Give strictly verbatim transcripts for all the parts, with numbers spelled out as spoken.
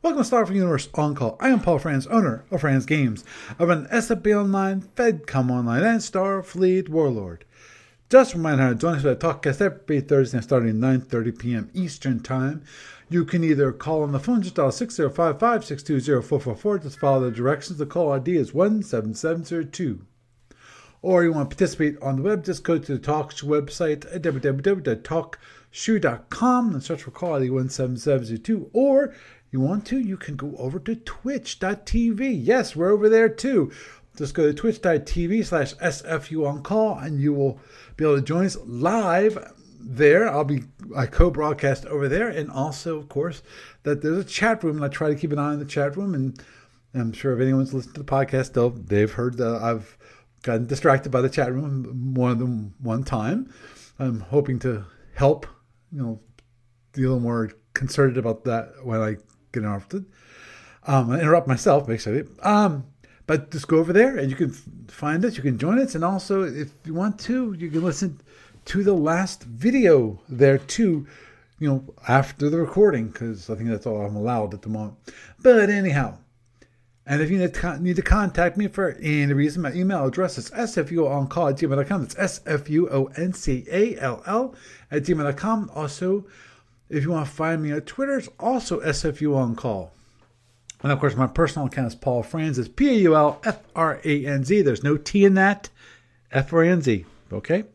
Welcome to Starfleet Universe On Call. I am Paul Franz, owner of Franz Games. I run S F B Online, FedCom Online, and Starfleet Warlord. Just a reminder how to join us for the TalkCast every Thursday starting at nine thirty p.m. Eastern Time. You can either call on the phone, just dial six zero five five, six two zero, four four four. Just follow the directions. The call I D is one seven seven zero two. Or you want to participate on the web, just go to the TalkShoe website at w w w dot talk shoe dot com and search for call I D one seven seven zero two. Or you want to, you can go over to twitch dot t v. Yes, we're over there too. Just go to twitch dot t v slash S F U on call and you will be able to join us live there. I'll be, I co-broadcast over there. And also, of course, that there's a chat room and I try to keep an eye on the chat room. And I'm sure if anyone's listened to the podcast, they'll, they've heard that I've gotten distracted by the chat room more than one time. I'm hoping to help, you know, be a little more concerted about that when I get interrupted. Um, I interrupt myself, basically. Um, but just go over there and you can find us. You can join us. And also, if you want to, you can listen to the last video there too, you know, after the recording, because I think that's all I'm allowed at the moment. But anyhow, and if you need to, need to contact me for any reason, my email address is s f u on call at gmail dot com. That's S F U O N C A L L at gmail dot com. Also, if you want to find me on Twitter, it's also S F U on call. And of course, my personal account is Paul Franz. It's P A U L F R A N Z. There's no T in that. F R A N Z. Okay?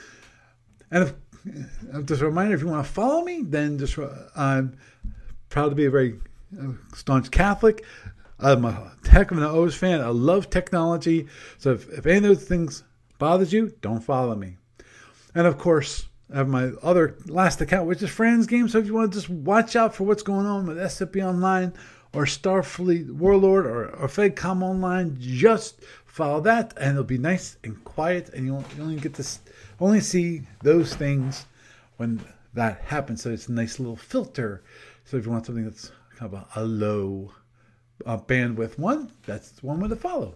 And if, just a reminder, if you want to follow me, then just I'm proud to be a very staunch Catholic. I'm a heck of an O's fan. I love technology. So if, if any of those things bothers you, don't follow me. And of course, I have my other last account, which is Franz Games. So if you want to just watch out for what's going on with S F B Online or Starfleet Warlord or, or FedCom Online, just follow that, and it'll be nice and quiet, and you'll you only get to only see those things when that happens. So it's a nice little filter. So if you want something that's kind of a, a low uh, bandwidth one, that's one way to follow.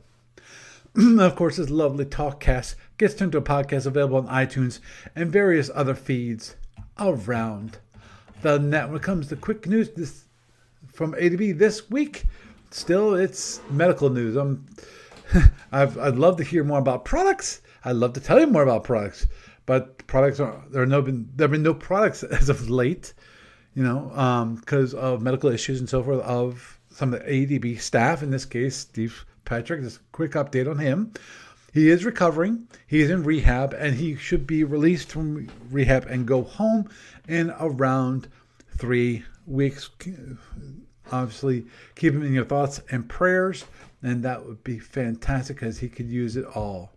Of course, this lovely TalkCast gets turned to a podcast available on iTunes and various other feeds around the net. When it comes to quick news this from A to B this week, still it's medical news. I'm, I've, I'd love to hear more about products. I'd love to tell you more about products, but products are there are no been there have been no products as of late, you know, um, because of medical issues and so forth of some of the A D B staff. In this case, Steve Patrick, just a quick update on him. He is recovering. He is in rehab, and he should be released from rehab and go home in around three weeks. Obviously, keep him in your thoughts and prayers, and that would be fantastic because he could use it all.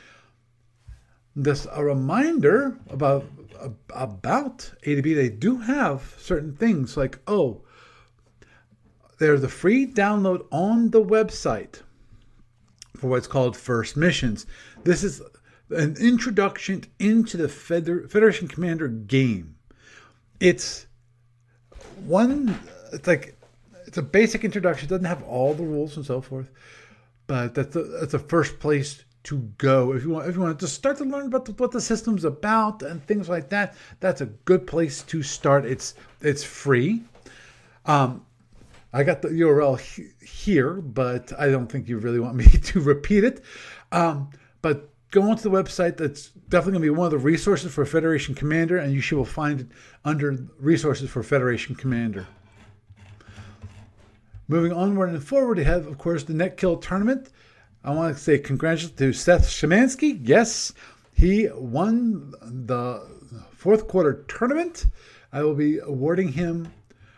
Just a reminder about about A to B, they do have certain things like, oh, there's a free download on the website for what's called First Missions. This is an introduction into the Feder- Federation Commander game. It's one, it's like, it's a basic introduction. It doesn't have all the rules and so forth, but that's a, that's a first place to go. If you want, if you want to just start to learn about the, what the system's about and things like that, that's a good place to start. It's, it's free. Um, I got the U R L he- here, but I don't think you really want me to repeat it. Um, but go onto the website. That's definitely going to be one of the resources for Federation Commander, and you should will find it under Resources for Federation Commander. Moving onward and forward, we have, of course, the Netkill tournament. I want to say congratulations to Seth Szymanski. Yes, he won the fourth quarter tournament. I will be awarding him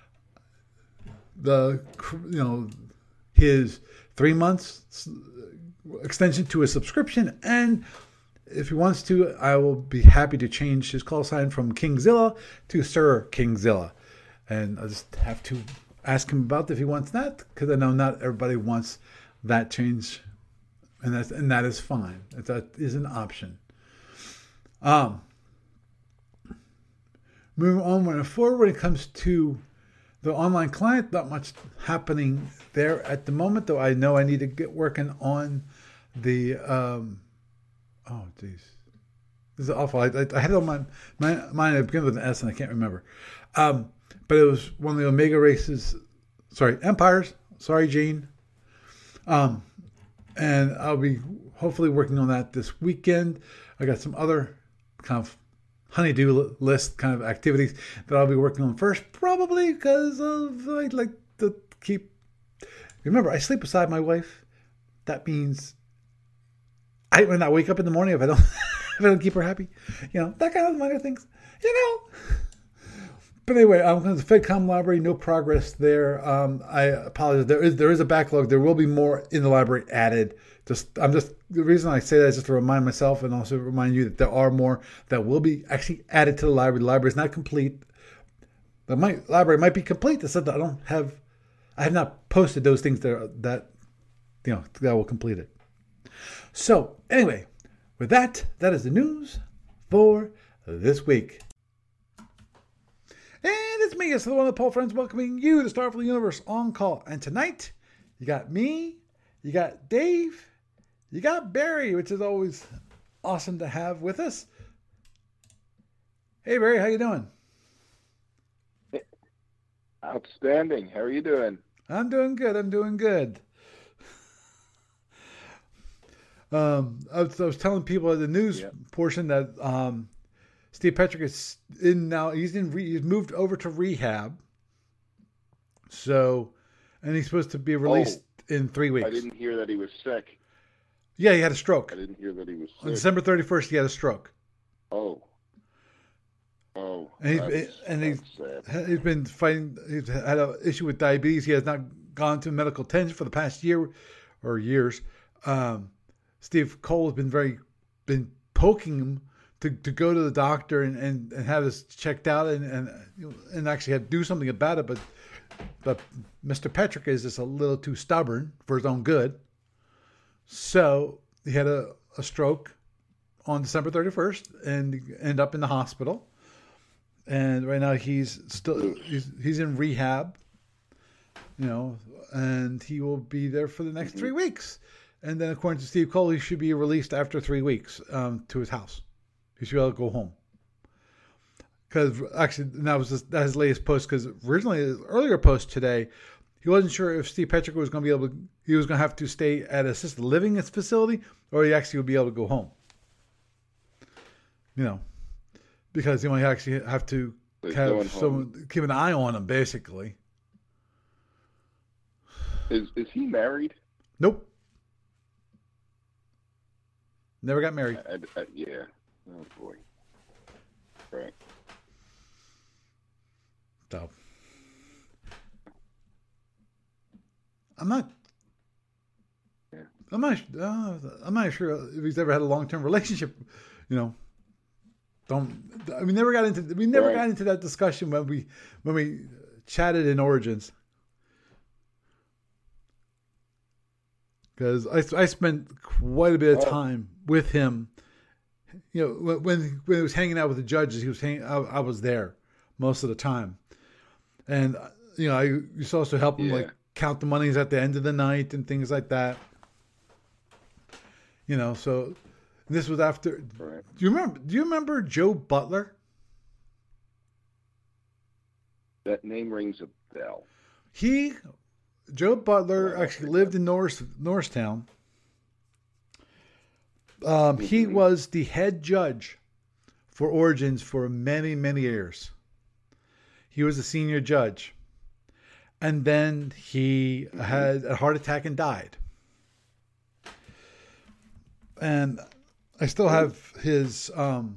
the, you know, his three months extension to his subscription, and if he wants to, I will be happy to change his call sign from Kingzilla to Sir Kingzilla, and I just have to ask him about if he wants that, because I know not everybody wants that change, and that's and that is fine. That is an option. Um, moving on and forward, when it comes to the online client, not much happening there at the moment, though I know I need to get working on the, um, oh, geez. This is awful. I, I, I had it on my, my mind. It began with an S and I can't remember. Um, but it was one of the Omega Races sorry, Empires. Sorry, Gene. Um, and I'll be hopefully working on that this weekend. I got some other kind of honeydew list kind of activities that I'll be working on first, probably because of I like to keep. Remember, I sleep beside my wife. That means I when I wake up in the morning if I don't if I don't keep her happy, you know, that kind of minor things, you know. But anyway, I'm going to the FedCom library. No progress there. Um, I apologize. There is there is a backlog. There will be more in the library added. Just I'm just the reason I say that is just to remind myself and also remind you that there are more that will be actually added to the library. The library is not complete. The my, library might be complete. Except that I don't have. I have not posted those things that that you know that will complete it. So anyway, with that, that is the news for this week. And it's me, it's the one of the Paul Friends, welcoming you to Starfleet Universe on call. And tonight, you got me, you got Dave, you got Barry, which is always awesome to have with us. Hey Barry, how you doing? Outstanding. How are you doing? I'm doing good. I'm doing good. Um, I was, I was telling people at the news yep. portion that um, Steve Petrick is in now. He's in. Re, he's moved over to rehab. So, and he's supposed to be released oh, in three weeks. I didn't hear that he was sick. Yeah, he had a stroke. I didn't hear that he was sick. On December thirty-first, he had a stroke. Oh. Oh. And he's and he's, he's been fighting. He's had an issue with diabetes. He has not gone to medical attention for the past year or years. Um, Steve Cole has been very been poking him to, to go to the doctor and, and, and have this checked out and and and actually have do something about it. But but Mister Petrick is just a little too stubborn for his own good. So he had a, a stroke on December thirty-first and ended up in the hospital. And right now he's still he's, he's in rehab, you know, and he will be there for the next mm-hmm. three weeks. And then, according to Steve Cole, he should be released after three weeks um, to his house. He should be able to go home. Because actually, that was his, that his latest post. Because originally, his earlier post today, he wasn't sure if Steve Petrick was going to be able to. He was going to have to stay at an assisted living facility, or he actually would be able to go home. You know, because he might actually have to He's have someone home. Keep an eye on him, basically. Is is he married? Nope. Never got married. I, I, yeah. Oh boy. Right. So I'm not. Yeah. I'm not. Uh, I'm not sure if he's ever had a long-term relationship. You know. Don't. I mean, never got into. We never right. got into that discussion when we when we chatted in Origins. Because I, I spent quite a bit of time oh. with him. You know, when when he was hanging out with the judges, he was hanging. I, I was there most of the time, and you know, I used to also help him yeah. like count the monies at the end of the night and things like that. You know, so this was after. Right. Do you remember? Do you remember Joe Butler? That name rings a bell. He. Joe Butler actually lived in Norris, Norristown. Um, he was the head judge for Origins for many, many years. He was a senior judge. And then he had a heart attack and died. And I still have his um,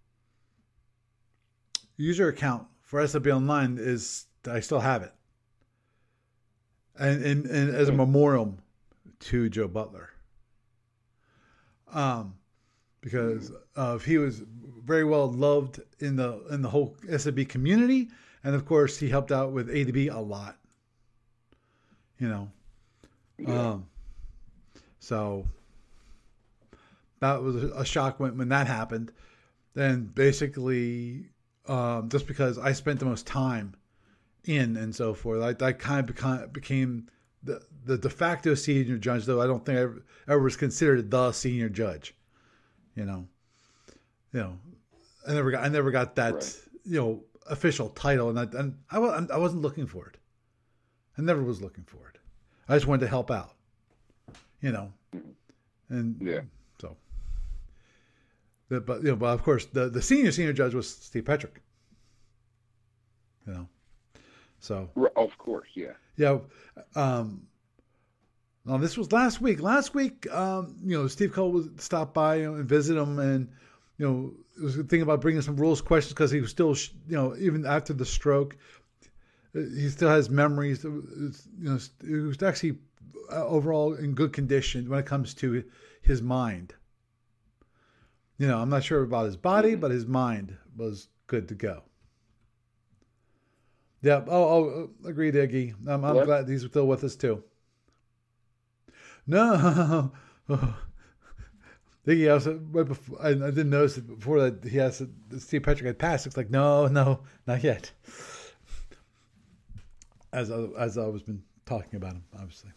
user account for S W Online. Is I still have it. And, and, and as a memorial to Joe Butler. Um, because uh, he was very well loved in the in the whole S A B community. And, of course, he helped out with A D B a lot. You know. Yeah. Um, so that was a shock when, when that happened. Then basically, um, just because I spent the most time in and so forth, I, I kind of became, became the, the de facto senior judge, though I don't think I ever, ever was considered the senior judge. You know, you know, I never got I never got that right. you know official title, and I and I, I wasn't looking for it. I never was looking for it. I just wanted to help out, you know, and Yeah. so. The, but you know, but of course, the, the senior senior judge was Steve Petrick. You know, so R- Of course, yeah. yeah. Um, now this was last week. Last week, um, you know, Steve Cole was stopped by, you know, and visit him, and you know, it was thinking about bringing some rules questions because he was still, you know, even after the stroke, he still has memories. You know, he was actually overall in good condition when it comes to his mind. You know, I'm not sure about his body, but his mind was good to go. Yeah. Oh, oh agreed, Iggy. I'm, I'm glad he's still with us too. No, Iggy. I was right before. I, I didn't notice it before that he asked Steve Petrick had passed. It's like no, no, not yet. As I, as I was been talking about him, obviously.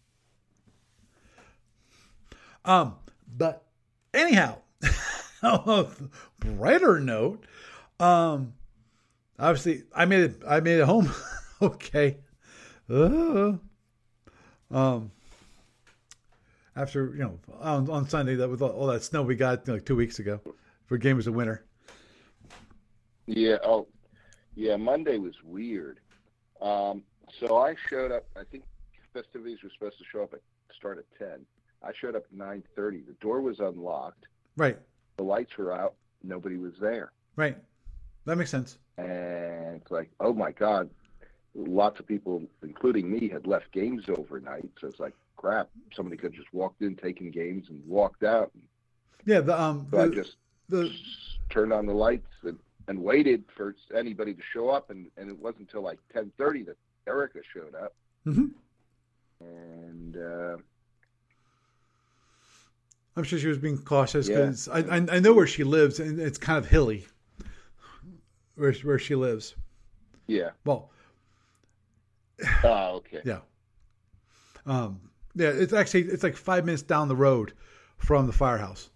Um, but anyhow. On a brighter note, um, obviously I made it. I made it home. Okay. Uh, um, after you know on, on Sunday that with all, all that snow we got like two weeks ago, for game was a winner. Yeah. Oh, yeah. Monday was weird. Um, so I showed up. I think festivities were supposed to show up at start at ten. I showed up at nine thirty. The door was unlocked. Right. The lights were out. Nobody was there. Right. That makes sense. And it's like, oh my God, lots of people, including me, had left games overnight. So it's like, crap, somebody could have just walked in, taken games, and walked out. Yeah. The um. So the, I just the turned on the lights and, and waited for anybody to show up. And, and it wasn't until like ten thirty that Erica showed up. Mm-hmm. And uh, I'm sure she was being cautious Yeah. because I, I I know where she lives and it's kind of hilly. Where where she lives. yeah. Well. Oh, okay. Yeah. Um. Yeah. It's actually it's like five minutes down the road from the firehouse.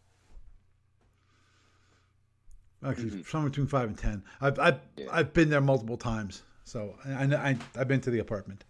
Actually, Mhm. somewhere between five and ten. I've I've Yeah. I've been there multiple times, so I I I- I've been to the apartment.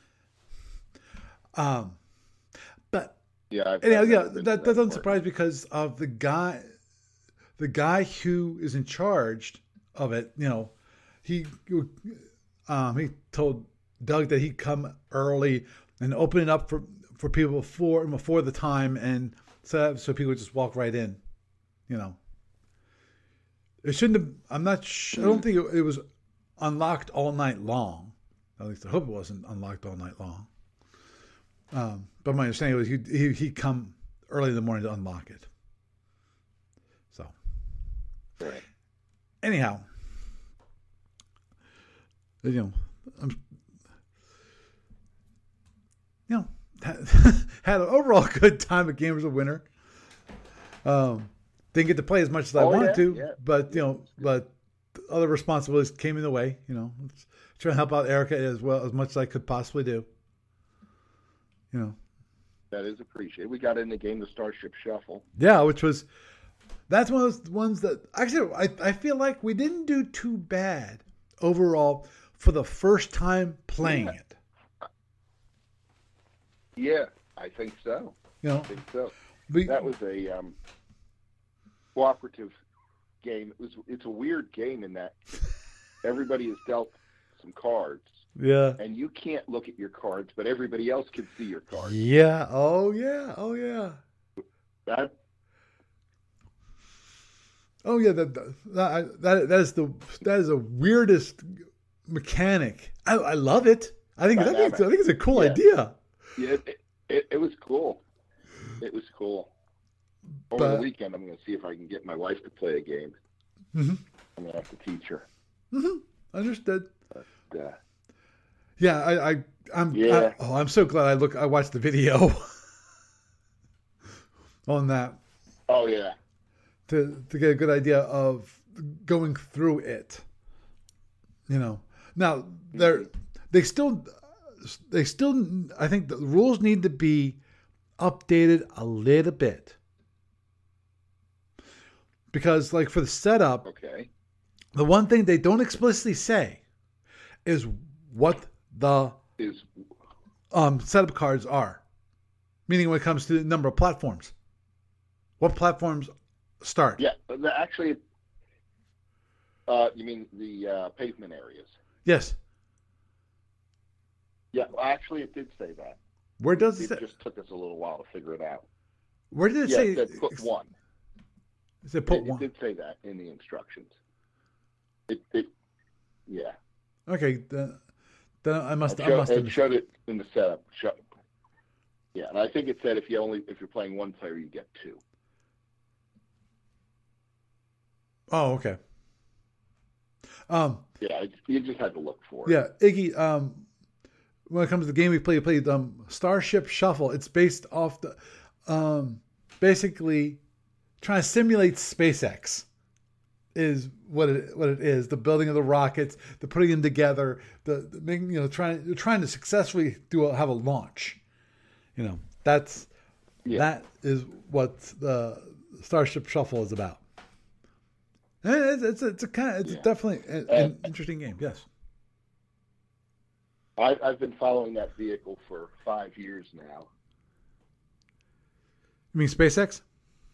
Um, but Yeah. I've, anyhow, I've yeah, never been to that, that doesn't part. surprise me because of the guy, the guy who is in charge of it. You know, he um he told Doug that he'd come early and open it up for for people before before the time, and so so people would just walk right in. You know, it shouldn't have. I'm not. Sh- I don't think it, it was unlocked all night long. At least I hope it wasn't unlocked all night long. Um, but my understanding was he'd, he, he'd come early in the morning to unlock it. So, Right. anyhow, you know, I'm, you know, had an overall good time at Gamers of Winter. Um, didn't get to play as much as I Oh, wanted yeah, to, yeah. but you know, but other responsibilities came in the way. You know, trying to help out Erica as well as much as I could possibly do. You know, That is appreciated. We got in the game, the Starship Shuffle. yeah, which was that's one of those ones that actually I I feel like we didn't do too bad overall for the first time playing Yeah. it. Yeah, I think so. You know, I think so. we, That was a um, cooperative game. It was. It's a weird game in that everybody is dealt some cards, yeah. and you can't look at your cards, but everybody else can see your cards. Yeah. Oh yeah. Oh yeah. That Oh yeah. That that that, that is the that is the weirdest mechanic. I, I love it. I think I think, it's, I think it's a cool Yeah. idea. yeah, it, it, it was cool. It was cool. Over But- the weekend, I'm going to see if I can get my wife to play a game. Mm-hmm. I'm going to have to teach her. Mm-hmm. Understood. But, uh, Yeah. I, I I'm Yeah. I, oh I'm so glad I look I watched the video on that. oh yeah, to to get a good idea of going through it. You know, now they're they still they still I think the rules need to be updated a little bit because, like, for the setup, okay. the one thing they don't explicitly say is what the Is um, setup cards are. Meaning when it comes to the number of platforms. What platforms start? Yeah, the, actually, uh, you mean the uh, pavement areas? Yes. Yeah, well, actually, it did say that. Where does it, it say? It just took us a little while to figure it out. Where did it yeah, say? It said put one. It said put it, one. It did say that in the instructions. It, it yeah. Okay, then, then I must. It showed, I must it showed it in the setup. Show, yeah, and I think it said if you only if you're playing one player, you get two. Oh, okay. Um. Yeah, you just had to look for it. Yeah, Iggy. Um, when it comes to the game we play, we played um Starship Shuffle. It's based off the, um, basically, trying to simulate SpaceX. Is what it what it is. The building of the rockets, the putting them together, the, the making, you know trying you're trying to successfully do a, have a launch. You know that's yeah. that is what the Starship Shuffle is about. And it's it's, it's a kind of it's yeah. definitely an, an interesting game. Yes. I, I've been following that vehicle for five years now. You mean SpaceX?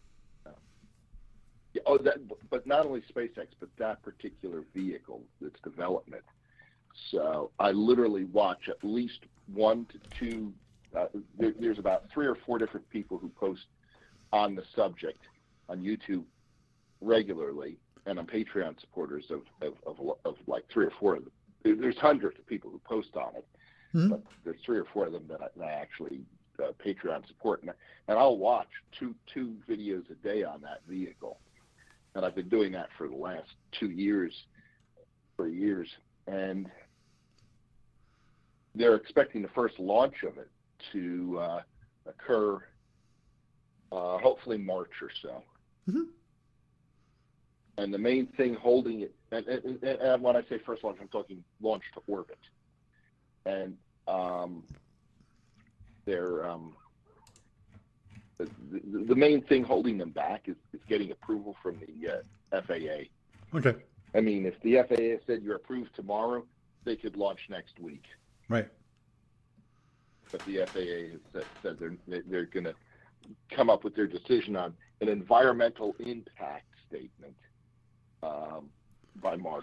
Yeah, oh, that, but not only SpaceX, but that particular vehicle, its development. So I literally watch at least one to two. Uh, there, there's about three or four different people who post on the subject on YouTube regularly, and I'm Patreon supporters of, of, of, of like three or four of them. There's hundreds of people who post on it, mm-hmm. but there's three or four of them that I, that I actually uh, Patreon support, and, and I'll watch two two videos a day on that vehicle. And I've been doing that for the last two years, for years. And they're expecting the first launch of it to uh, occur, uh, hopefully March or so. Mm-hmm. And the main thing holding it, and, and, and when I say first launch, I'm talking launch to orbit. And um, they're... Um, The, the, the main thing holding them back is, is getting approval from the uh, F A A. Okay. I mean, if the F A A said you're approved tomorrow, they could launch next week. Right. But the F A A has said, said they're they're going to come up with their decision on an environmental impact statement um, by March.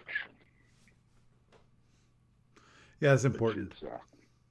Yeah, it's important. Is, uh,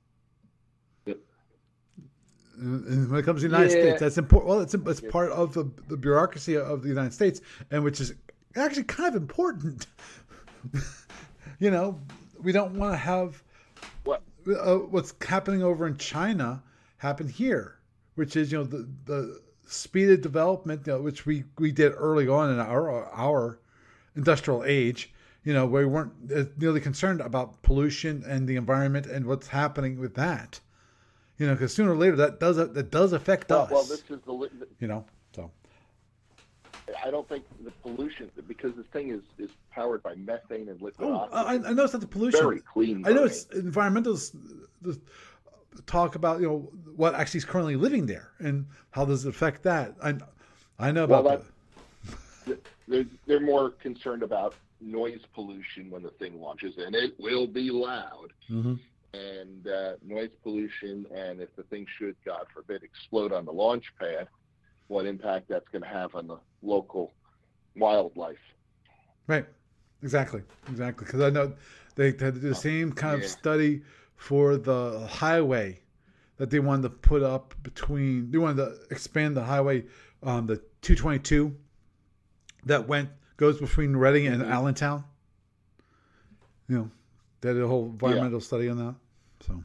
And when it comes to the United yeah. States, that's important. Well, it's it's part of the, the bureaucracy of the United States, and which is actually kind of important. You know, we don't want to have what uh, what's happening over in China happen here, which is you know the the speeded development, you know, which we, we did early on in our our industrial age. You know, where we weren't nearly concerned about pollution and the environment and what's happening with that. You know, because sooner or later that does that does affect well, us. Well, this is the, the you know so. I don't think the pollution, because this thing is, is powered by methane and liquid oh, oxygen. I, I know it's not the pollution. Very clean. I know it's environmentalists talk about you know what actually is currently living there and how does it affect that. I I know about well, that. They're they're more concerned about noise pollution when the thing launches, and it will be loud. Mm-hmm. And uh, noise pollution, and if the thing should, God forbid, explode on the launch pad, what impact that's going to have on the local wildlife. Right. Exactly. Exactly. Because I know they had to do the same kind yeah. of study for the highway that they wanted to put up between, they wanted to expand the highway, um, the two twenty-two that went, goes between Reading and mm-hmm. Allentown. You know, they did a whole environmental yeah. study on that. So,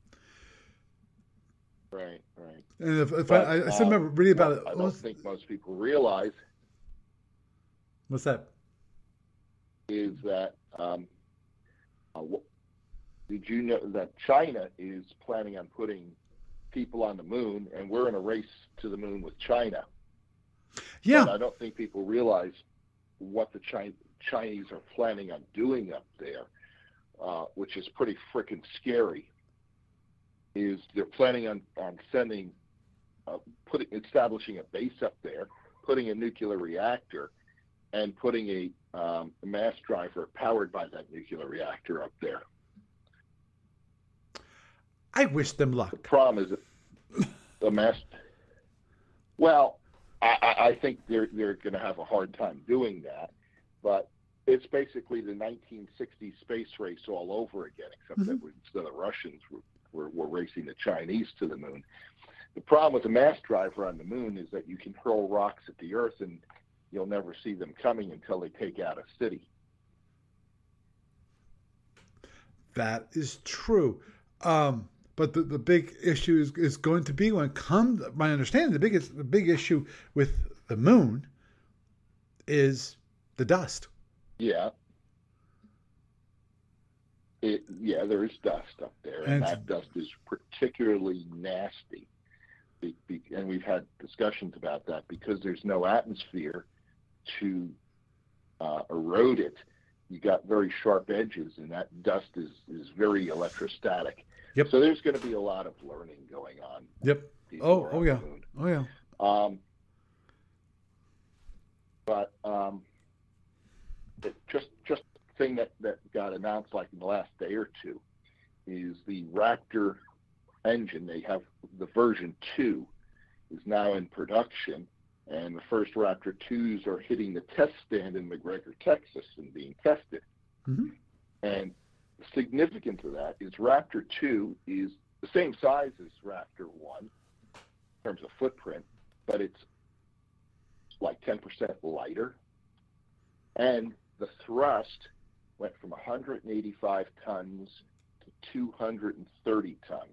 right, right. And if, if but, I, I still um, remember reading about it. I don't think most people realize. What's that? Is that um, uh, did you know that China is planning on putting people on the moon, and we're in a race to the moon with China? Yeah. But I don't think people realize what the Chi- Chinese are planning on doing up there, uh, which is pretty freaking scary. Is they're planning on, on sending, uh, putting, establishing a base up there, putting a nuclear reactor, and putting a, um, a mass driver powered by that nuclear reactor up there. I wish them The luck. problem is that the mass. Well, I, I I think they're they're going to have a hard time doing that, but it's basically the nineteen sixties space race all over again, except Mhm. that we- instead of Russians, we're, we're, we're racing the Chinese to the moon. The problem with the mass driver on the moon is that you can hurl rocks at the Earth and you'll never see them coming until they take out a city. That is true. Um, but the, the big issue is, is going to be when it comes, my understanding, the biggest the big issue with the moon is the dust. Yeah. It, yeah, there is dust up there, and, And- that dust is particularly nasty. Be, be, and we've had discussions about that because there's no atmosphere to uh, erode it. You got very sharp edges, and that dust is, is very electrostatic. Yep. So there's going to be a lot of learning going on. Yep. before Oh, on oh the yeah. moon. Oh yeah. Um, but um, it just just thing that, that got announced like in the last day or two is the Raptor engine. They have the version two is now in production, and the first Raptor twos are hitting the test stand in McGregor, Texas, and being tested. Mm-hmm. And the significance of that is Raptor two is the same size as Raptor one in terms of footprint, but it's like ten percent lighter. And the thrust went from one hundred eighty-five tons to two hundred thirty tons.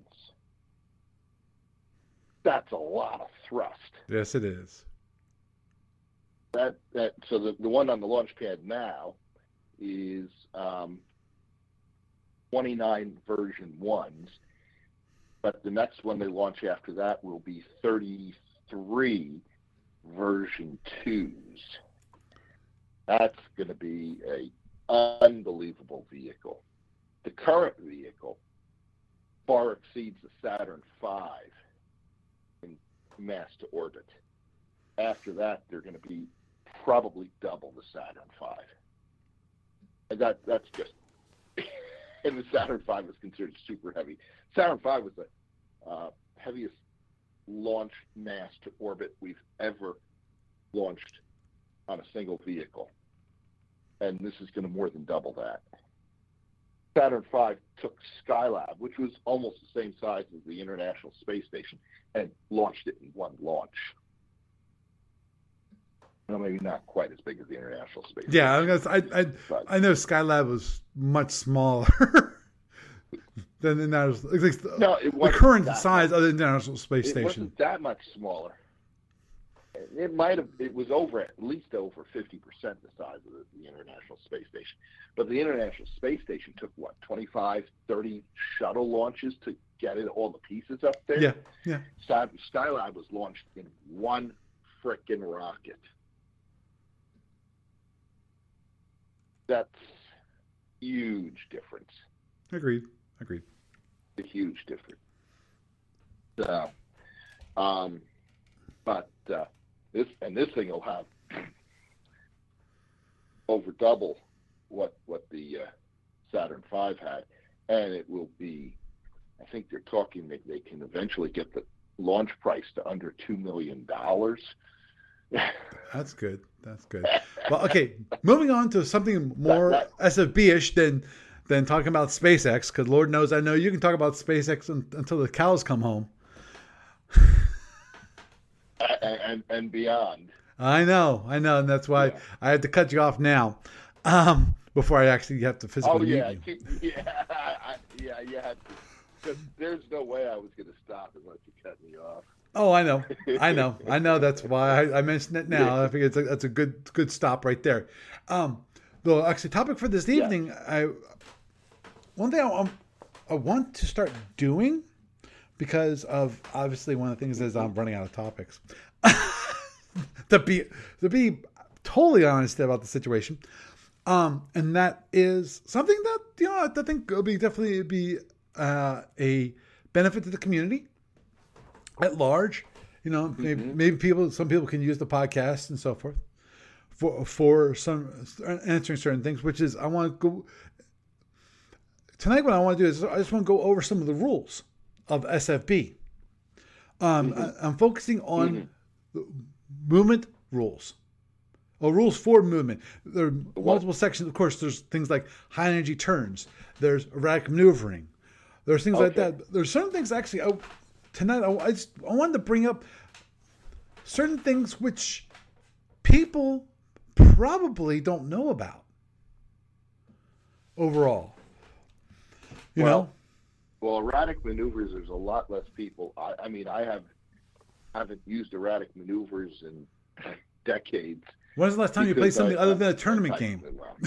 That's a lot of thrust. Yes, it is. That that so the, the one on the launch pad now is um, twenty-nine version ones, but the next one they launch after that will be thirty-three version twos. That's going to be a unbelievable vehicle. The current vehicle far exceeds the Saturn five in mass to orbit. After that, they're going to be probably double the Saturn five. And that that's just, and the Saturn five was considered super heavy. Saturn five was the uh, heaviest launch mass to orbit we've ever launched on a single vehicle. And this is going to more than double that. Saturn five took Skylab, which was almost the same size as the International Space Station, and launched it in one launch. Well, maybe not quite as big as the International Space Yeah, I, Station. mean, I, I, but, I know Skylab was much smaller than the International. At least the, no, it the wasn't current that size much. of the International Space It Station. wasn't that much smaller. It might have. It was over at least over fifty percent the size of the, the International Space Station. But the International Space Station took what twenty-five, thirty shuttle launches to get it all the pieces up there. Yeah, yeah. Sky- Skylab was launched in one frickin' rocket. That's huge difference. Agreed. Agreed. A huge difference. So, um, but uh, this and this thing will have over double what what the uh, Saturn five had, and it will be. I think they're talking that they can eventually get the launch price to under two million dollars. That's good. That's good. Well, okay. Moving on to something more That- S F B-ish than than talking about SpaceX, because Lord knows I know you can talk about SpaceX un, until the cows come home. and, and and beyond. I know, I know, and that's why Yeah. I had to cut you off now, um, before I actually have to physically Oh yeah, mute you. keep, yeah, I, yeah, you had to. 'Cause there's no way I was going to stop unless you cut me off. Oh, I know, I know, I know. That's why I, I mentioned it now. I think it's a, that's a good good stop right there. Um, the actually topic for this evening, I one thing I, um, I want to start doing, because of obviously one of the things is I'm running out of topics. to be to be totally honest about the situation, um, and that is something that you know I think will be definitely be uh, a benefit to the community at large. You know, maybe, Mhm. maybe people, some people can use the podcast and so forth for for some answering certain things. Which is, I want to go tonight. What I want to do is I just want to go over some of the rules of S F B. Um, Mm-hmm. I, I'm focusing on mm-hmm. movement rules. Well, rules for movement. There are what? multiple sections. Of course, there's things like high energy turns. There's erratic maneuvering. There's things okay. like that. There's certain things actually. I, tonight, I, I, just, I wanted to bring up certain things which people probably don't know about overall. You well, know? Well, erratic maneuvers, there's a lot less people. I, I mean, I have, haven't used erratic maneuvers in decades. When's the last time you played something I, other than a tournament game?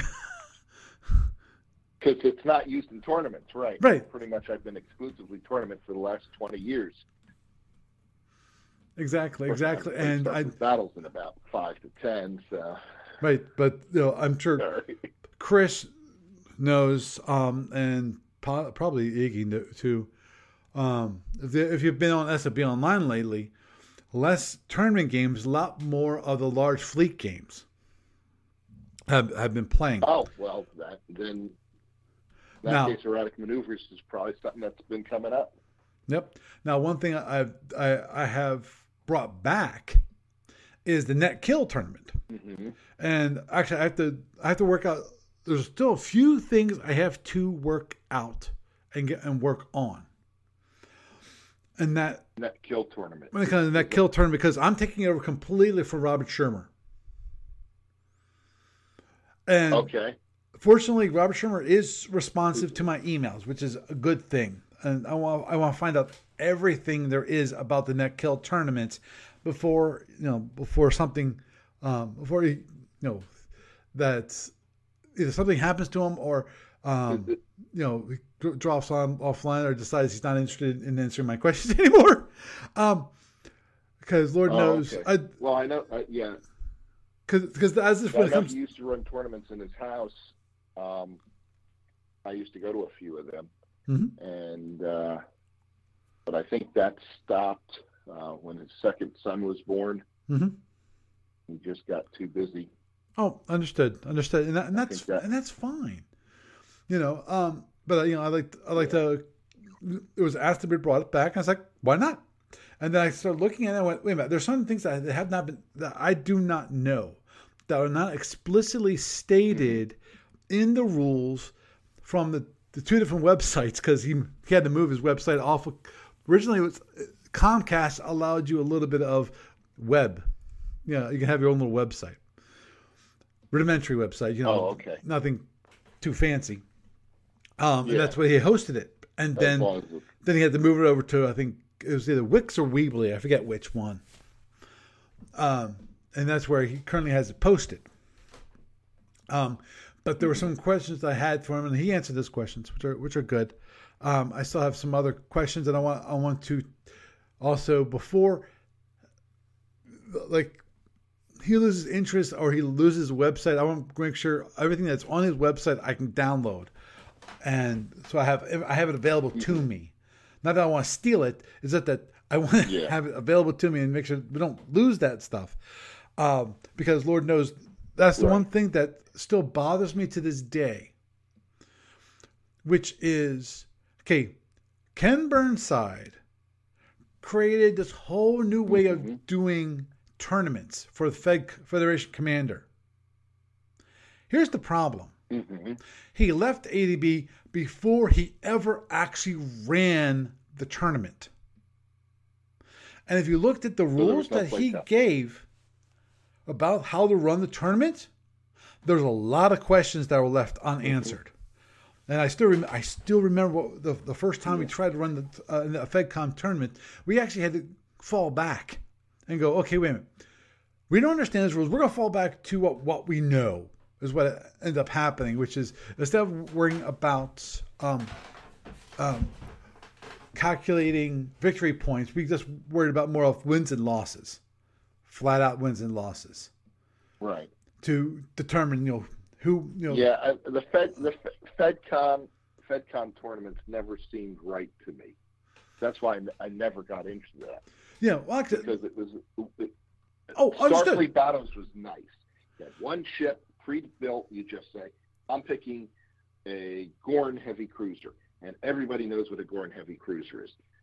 Because it's not used in tournaments, right? Right. Pretty much I've been exclusively tournament for the last twenty years. Exactly, exactly. And I battles in about five to ten. So. Right, but you know, I'm sure Sorry. Chris knows, um, and po- probably Iggy too. Um, if, if you've been on S F B Online lately, less tournament games, a lot more of the large fleet games have have been playing. Oh well, that then. In that now, case, erratic maneuvers is probably something that's been coming up. Yep. Now, one thing I I, I have brought back is the net kill tournament, mm-hmm. and actually, I have to I have to work out. There's still a few things I have to work out and get and work on. And that net kill tournament. When it comes to net kill tournament, because I'm taking it over completely for Robert Shermer. And okay. Fortunately, Robert Shermer is responsive to my emails, which is a good thing. And I want I want to find out everything there is about the net kill tournament before you know before something um, before he, you know that either something happens to him or um, you know he drops on offline or decides he's not interested in answering my questions anymore. Um, because Lord oh, knows, okay. I well I know uh, yeah. Because as this when it comes, he used to run tournaments in his house. Um, I used to go to a few of them, mm-hmm. and uh, but I think that stopped uh, when his second son was born. Mm-hmm. He just got too busy. Oh, understood, understood, and, that, and that's that, and that's fine. You know, um, but you know, I like I like yeah. to. It was asked to be brought back, and I was like, why not? And then I started looking at it and I went, wait a minute, there's some things that have not been that I do not know that are not explicitly stated. Mm-hmm. in the rules from the, the two different websites, because he he had to move his website off. Of, originally, it was Comcast allowed you a little bit of web. Yeah, you know, you can have your own little website, rudimentary website. You know, oh, okay. Nothing too fancy. Um, yeah. And that's where he hosted it. And then then he had to move it over to I think it was either Wix or Weebly. I forget which one. Um, and that's where he currently has it posted. Um. But there were some questions I had for him, and he answered those questions, which are which are good. Um, I still have some other questions, and I want I want to also before, like, he loses interest or he loses a website. I want to make sure everything that's on his website I can download, and so I have I have it available to me. Not that I want to steal it; it's that that I want to yeah. have it available to me and make sure we don't lose that stuff, um, because Lord knows. That's the right. one thing that still bothers me to this day, which is, okay, Ken Burnside created this whole new way mm-hmm. of doing tournaments for the Fed Federation Commander. Here's the problem. Mm-hmm. He left A D B before he ever actually ran the tournament. And if you looked at the rules that he that. gave about how to run the tournament, there's a lot of questions that were left unanswered. Mm-hmm. And I still rem- I still remember what the, the first time yeah. we tried to run the, uh, the FedCom tournament, we actually had to fall back and go, okay, wait a minute. We don't understand these rules. We're going to fall back to what, what we know is what ended up happening, which is instead of worrying about um, um, calculating victory points, we just worried about more of wins and losses. Flat out wins and losses, right? To determine, you know, who, you know. Yeah, I, the Fed, the FedCom, FedCom tournaments never seemed right to me. That's why I, I never got into that. Yeah, well, because it was. It, oh, understood. Starfleet Battles was nice. You had one ship pre-built. You just say, "I'm picking a Gorn heavy cruiser," and everybody knows what a Gorn heavy cruiser is.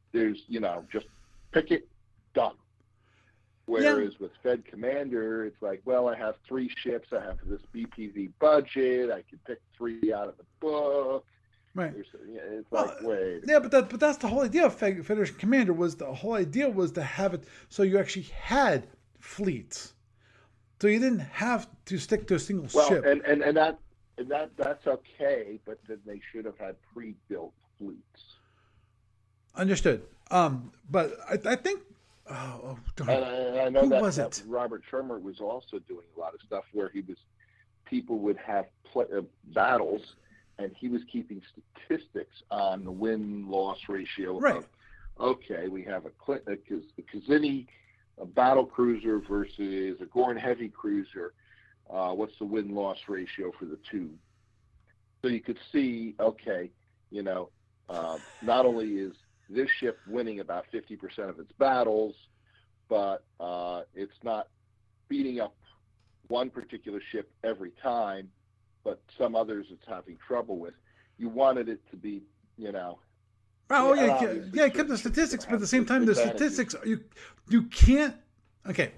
there's, you know, just pick it, done. Whereas yeah. with Fed Commander, it's like, well, I have three ships. I have this B P V budget. I can pick three out of the book. Right. It's like, well, wait. Yeah, but that, but that's the whole idea of Federation Commander. Was the whole idea was to have it so you actually had fleets, so you didn't have to stick to a single well, ship. and and and that and that that's okay, but then they should have had pre-built fleets. Understood. Um, but I, I think. Oh, and I, and I know Who that, was that it? Robert Shermer was also doing a lot of stuff where he was, people would have play, uh, battles, and he was keeping statistics on the win-loss ratio. Right. Of, okay, we have a, a, a Kazini, a battle cruiser versus a Gorn heavy cruiser. Uh, what's the win-loss ratio for the two? So you could see, okay, you know, uh, not only is this ship winning about fifty percent of its battles, but uh, it's not beating up one particular ship every time, but some others it's having trouble with. You wanted it to be, you know. Oh, yeah, yeah, yeah, keep the statistics, but at the same time, the statistics, you you can't, okay.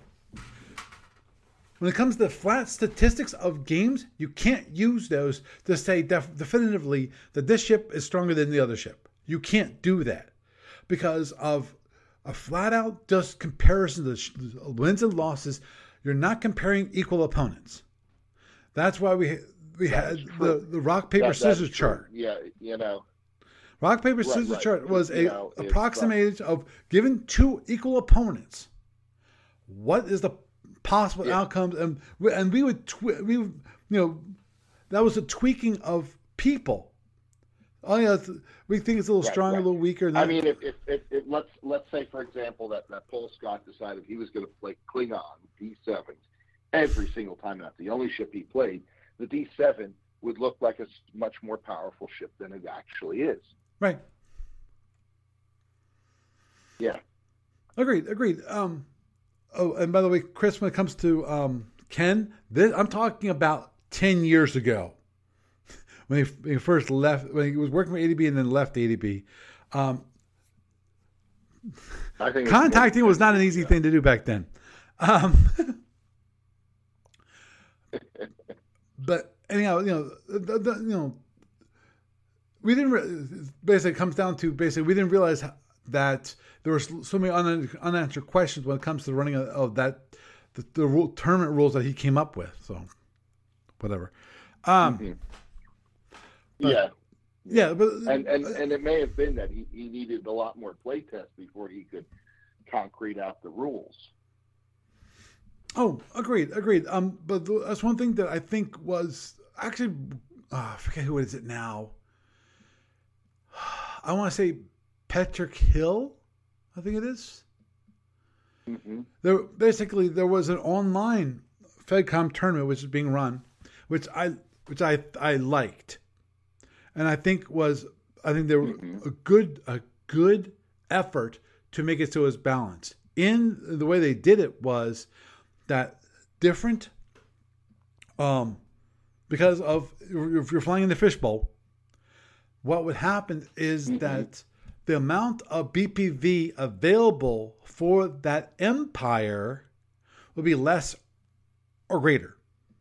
When it comes to the flat statistics of games, you can't use those to say def- definitively that this ship is stronger than the other ship. You can't do that. Because of a flat out just comparison of wins and losses, you're not comparing equal opponents. That's why we we that had the, the rock paper that, scissors chart. Yeah, you know, rock paper scissors right, right. chart was you a know, approximation of given two equal opponents. What is the possible yeah. outcomes? And we, and we would tw- we would, you know that was a tweaking of people. Oh yeah, we think it's a little right, stronger, right. a little weaker. I mean, if, if, if, if let's let's say, for example, that, that Paul Scott decided he was going to play Klingon D sevens every single time. That's the only ship he played. The D seven would look like a much more powerful ship than it actually is. Right. Yeah. Agreed. Agreed. Um. Oh, and by the way, Chris, when it comes to um Ken, this, I'm talking about ten years ago. When he, when he first left, when he was working for A D B and then left A D B, um, I think contacting was not an easy thing to do back then. Um, but anyhow, you know, the, the, you know, we didn't. Re- basically, it comes down to basically we didn't realize that there were so many un- unanswered questions when it comes to the running of, of that the, the rule, tournament rules that he came up with. So, whatever. Um, mm-hmm. But, yeah, yeah, but and and and it may have been that he, he needed a lot more play tests before he could concrete out the rules. Oh, agreed, agreed. Um, but that's one thing that I think was actually, oh, I forget who is it now. I want to say Patrick Hill, I think it is. Mm-hmm. There basically there was an online FedCom tournament which is being run, which I which I I liked. And I think was I think there was mm-hmm. a good a good effort to make it so it was balanced. In the way they did it was that different, um, because of if you're flying in the fishbowl, what would happen is mm-hmm. that the amount of B P V available for that empire would be less or greater.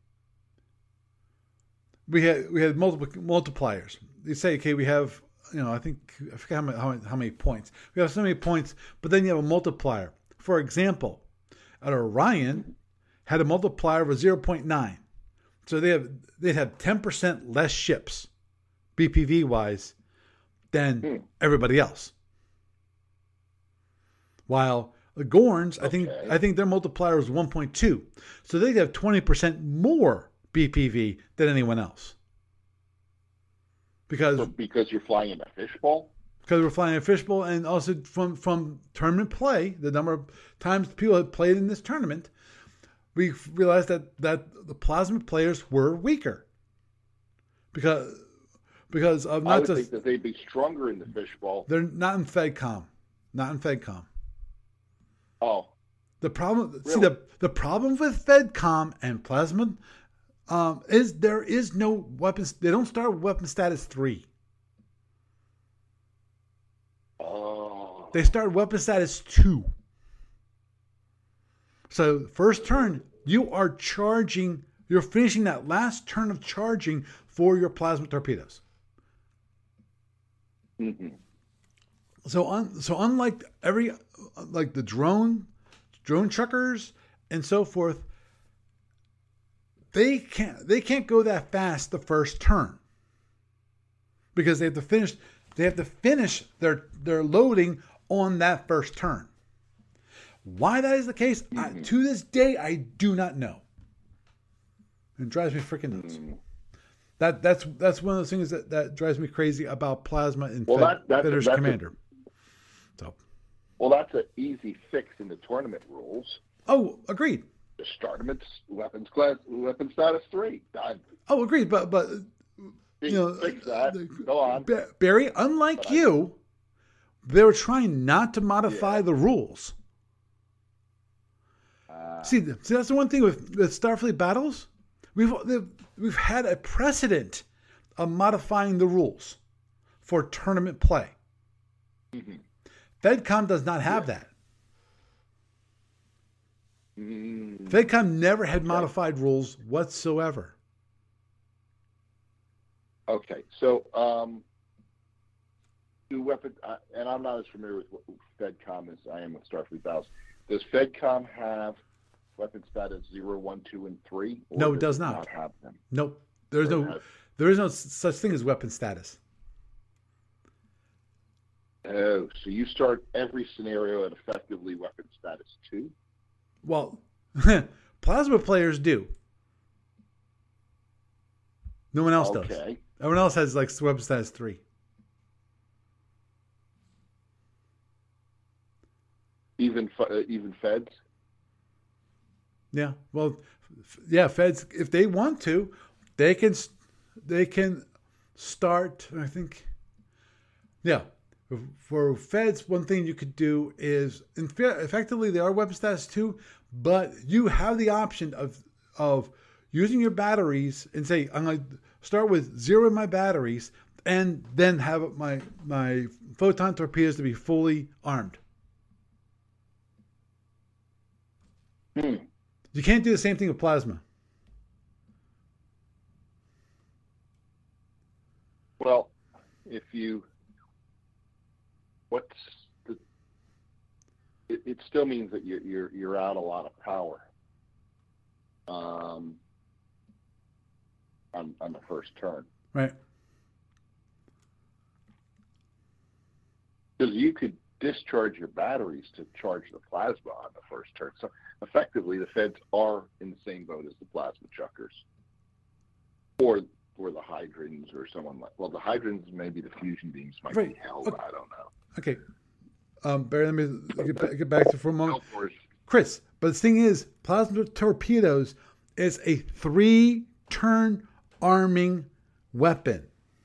We had we had multiple multipliers. They say, okay, we have, you know, I think I forget how many, how many how many points. We have so many points, but then you have a multiplier. For example, at Orion had a multiplier of zero point nine, so they have they'd have ten percent less ships, B P V wise, than hmm. everybody else. While the Gorns, okay. I think I think their multiplier was one point two, so they'd have twenty percent more B P V than anyone else. Because so because you're flying in a fishbowl? Because we're flying in a fishbowl, and also from, from tournament play, the number of times people had played in this tournament, we realized that, that the plasma players were weaker. Because because of not I would just think that they'd be stronger in the fishbowl. They're not in FedCom. Not in FedCom. Oh. The problem really? see the the problem with FedCom and plasma Um, is there is no weapons. They don't start with weapon status three. Oh, They start weapon status two. So first turn, you are charging, you're finishing that last turn of charging for your plasma torpedoes. Mm-hmm. So un, so unlike every, like the drone, drone chuckers and so forth, they can't they can't go that fast the first turn because they have to finish they have to finish their their loading on that first turn. Why that is the case, mm-hmm. I, to this day, I do not know. It drives me freaking nuts. Mm-hmm. That that's that's one of those things that, that drives me crazy about Plasma and well, Fed, that, that's, Fedder's that's Commander. A, so, well, that's an easy fix in the tournament rules. Oh, agreed. Just start them at weapons class, weapon status three. Done. Oh, agreed. But but you know, fix that. Go on, Barry. Unlike but you, I, they were trying not to modify yeah. the rules. Uh, see, see, that's the one thing with, with Starfleet battles. We've we've had a precedent of modifying the rules for tournament play. Mm-hmm. FedCom does not have yeah. that. Mm-hmm. FedCom never had okay. modified rules whatsoever. Okay, so um, do weapon, uh, and I'm not as familiar with what FedCom as I am with Starfleet battles. Does FedCom have weapon status zero, one, two, and three? No, it does, does not. not have them. Nope. There's no have... there is no such thing as weapon status. Oh, so you start every scenario at effectively weapon status two? Well, Plasma players do. No one else okay. does. Everyone else has like weapon status three. Even uh, even Feds? Yeah, well, yeah, Feds, if they want to, they can they can start, I think, yeah, for Feds, one thing you could do is, in effectively, they are weapon status two, but you have the option of of using your batteries and say, I'm going to start with zero in my batteries and then have my my photon torpedoes to be fully armed. Hmm. You can't do the same thing with Plasma. Well, if you, what's the, it, it still means that you're, you're, you're out a lot of power um, on, on the first turn. Right. Because you could discharge your batteries to charge the plasma on the first turn. So effectively, the Feds are in the same boat as the plasma chuckers, or or the hydrants, or someone like. Well, the hydrants, maybe the fusion beams might right. be held. Okay. I don't know. Okay, um, Barry, let me get back, get back to for a moment, Chris. But the thing is, plasma torpedoes is a three-turn arming weapon.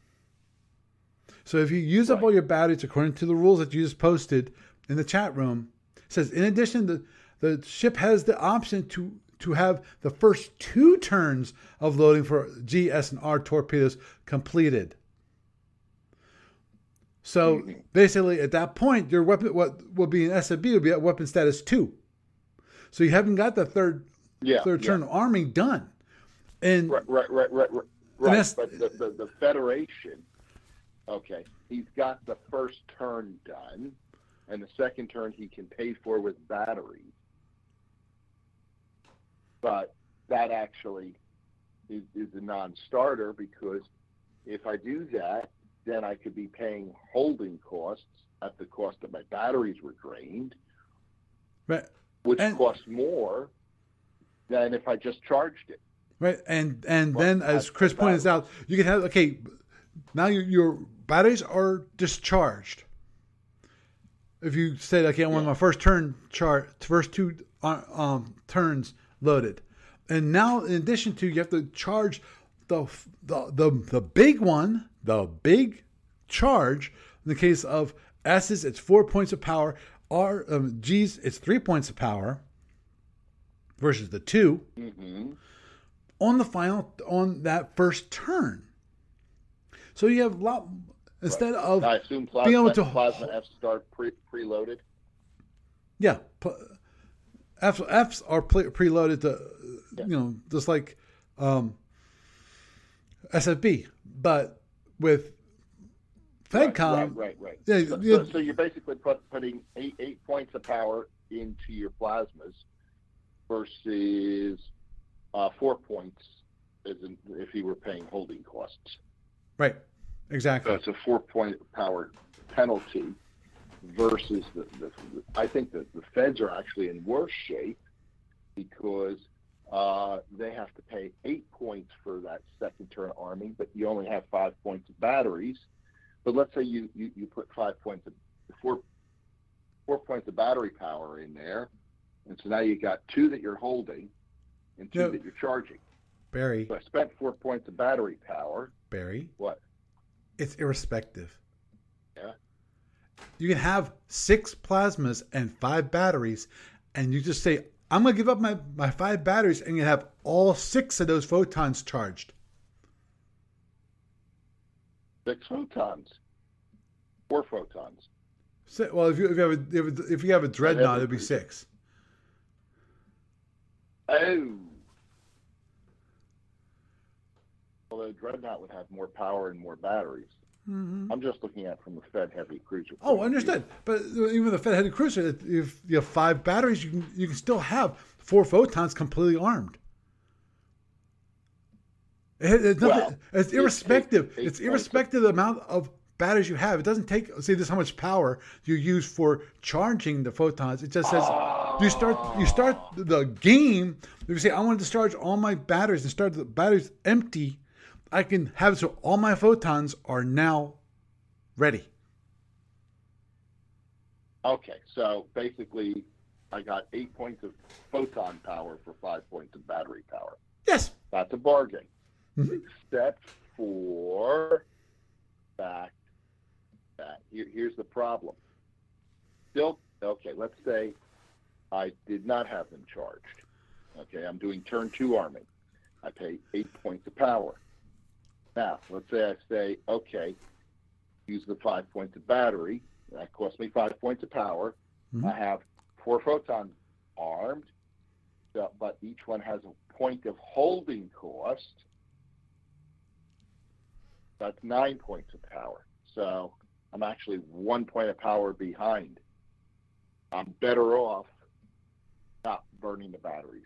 So if you use right. up all your batteries according to the rules that you just posted in the chat room, it says in addition, the, the ship has the option to, to have the first two turns of loading for G, S, and R torpedoes completed. So mm-hmm. basically at that point, your weapon, what will be an S and B will be at weapon status two. So you haven't got the third yeah, third yeah. turn arming done. And right, right, right, right, right. right. But the, the, the Federation, okay, he's got the first turn done, and the second turn he can pay for with batteries. But that actually is, is a non-starter, because if I do that, then I could be paying holding costs at the cost that my batteries were drained, right, which and, costs more than if I just charged it. Right, and and well, then as Chris points out, you can have okay. Now your your batteries are discharged. If you say, okay, I want yeah. my first turn chart, first two um, turns loaded, and now in addition to, you have to charge the the the, the big one, the big charge. In the case of S's, it's four points of power. R um, G's, it's three points of power versus the two mm-hmm. on the final on that first turn. So you have a lot. instead right. of I assume being able plasma, to plasma Fs start pre preloaded. yeah, pl- F, Fs are pre- preloaded to Yeah. you know just like um, S F B, but with FedCom, Right, right, right. right. Yeah, so, yeah. so, so you're basically put, putting eight eight points of power into your plasmas versus uh, four points as in, if you were paying holding costs. Right, exactly. So it's a four point power penalty versus the, the, the I think that the feds are actually in worse shape because uh, they have to pay eight points for that second turn arming, but you only have five points of batteries. But let's say you, you, you put five points of four four points of battery power in there, and so now you got two that you're holding and two No. that you're charging. Barry, So I spent four points of battery power. Barry, What? it's irrespective. Yeah. You can have six plasmas and five batteries, and you just say, I'm going to give up my, my five batteries, and you have all six of those photons charged. Six photons. Four photons. So, well, if you, if, you have a, if you have a dreadnought, it'd be six. Oh. Well, the dreadnought would have more power and more batteries. Mm-hmm. I'm just looking at from the Fed heavy cruiser. Oh, understood. But even the Fed headed cruiser, if you have five batteries, you can you can still have four photons completely armed. It, it's, nothing, Well, it's irrespective. eight- eight it's irrespective of the amount of batteries you have. It doesn't take, say, this is how much power you use for charging the photons. It just says Oh. you start you start the game. If you say, I want to discharge all my batteries and start the batteries empty, I can have it so all my photons are now ready. Okay, so basically, I got eight points of photon power for five points of battery power. Yes. That's a bargain. Mm-hmm. Except for fact that here, here's the problem. Still, okay, let's say I did not have them charged. Okay, I'm doing turn two arming. I pay eight points of power. Now, let's say I say, okay, use the five points of battery. That costs me five points of power. Mm-hmm. I have four photons armed, so, but each one has a point of holding cost. That's nine points of power. So I'm actually one point of power behind. I'm better off not burning the batteries.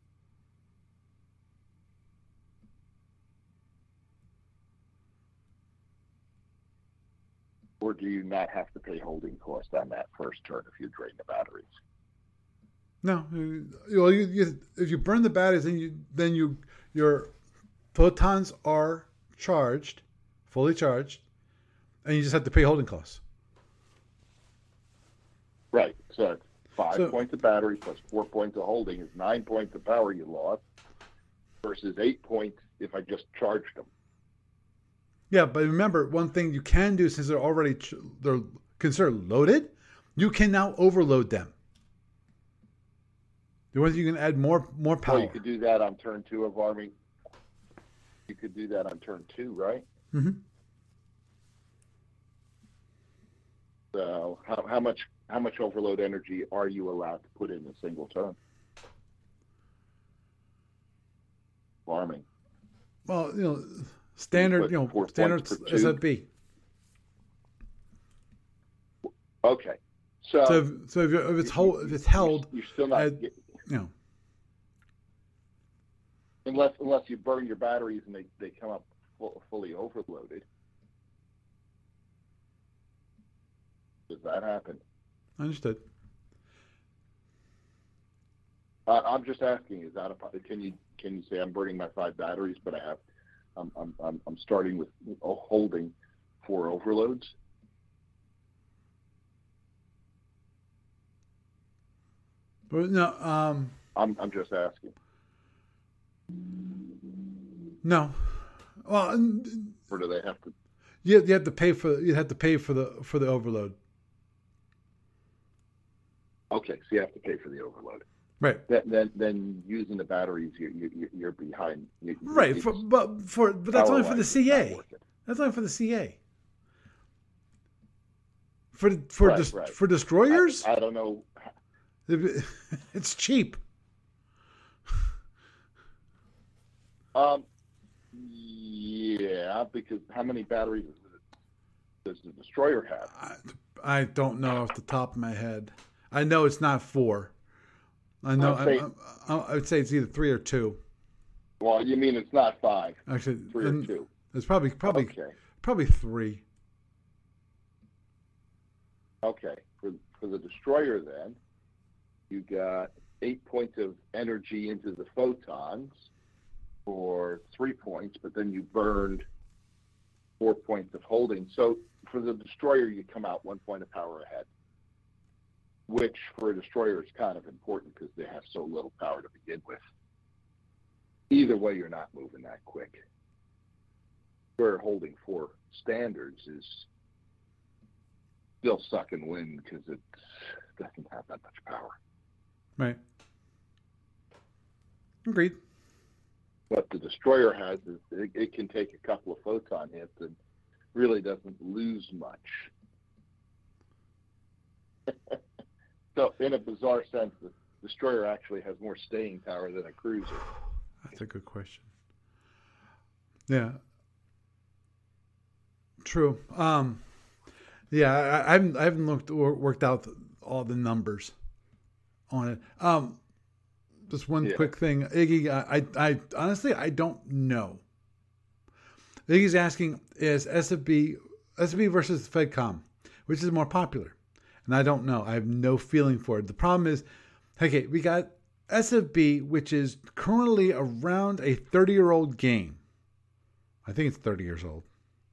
Or do you not have to pay holding cost on that first turn if you drain the batteries? No, you, well, you, you, if you burn the batteries, then you then you your photons are charged, fully charged, and you just have to pay holding costs. Right. So it's five So- points of battery plus four points of holding is nine points of power you lost versus eight points if I just charged them. Yeah, but remember, one thing you can do, since they're already ch- they're considered loaded, you can now overload them. The ones you can add more more power. Well, you could do that on turn two of arming. You could do that on turn two, right? Mm-hmm. So how, how much how much overload energy are you allowed to put in a single turn? Farming. Well, you know, standard, put you know, four standard points per S two? F B. Okay. So, So, if, so if, you're, if it's hold, if it's held, you're still not at- get, you know, unless unless you burn your batteries and they, they come up full, fully overloaded. Does that happen? understood. Uh, I'm just asking. Is that a can you can you say I'm burning my five batteries, but I have I'm I'm I'm, I'm starting with uh, holding four overloads? But no, um, I'm I'm just asking. no. Well, n- Or do they have to? you you have to pay for you have to pay for the for the overload. Okay, so you have to pay for the overload. Right. Then then, then using the batteries, you you you're behind. You, Right. you- For, but for but that's only for the power-wise, it's not C A. worth it. That's only for the C A. For for Right, dis- right. for destroyers, I, I don't know. it's cheap. Um, yeah, because how many batteries does the destroyer have? I, I don't know off the top of my head. I know it's not four. I know. I'd say- I, I, I would say it's either three or two. Well, you mean it's not five, Actually, three or and two? it's probably probably Okay. probably three. Okay. For for the destroyer, then you got eight points of energy into the photons for three points, but then you burned four points of holding. So for the destroyer, you come out one point of power ahead, which for a destroyer is kind of important because they have so little power to begin with. Either way, you're not moving that quick. Where holding four standards is still sucking wind because it doesn't have that much power. Right. Agreed. What the destroyer has is it, it can take a couple of photon hits and really doesn't lose much. So in a bizarre sense, the destroyer actually has more staying power than a cruiser. That's a good question. Yeah. True. Um, yeah, I, I haven't I haven't looked or worked out all the numbers on it. Um, just one Yeah. quick thing, Iggy. I, I I honestly I don't know. Iggy's asking is S F B S F B versus FedCom, which is more popular, and I don't know. I have no feeling for it. The problem is, okay, we got S F B, which is currently around a thirty-year-old game. I think it's thirty years old.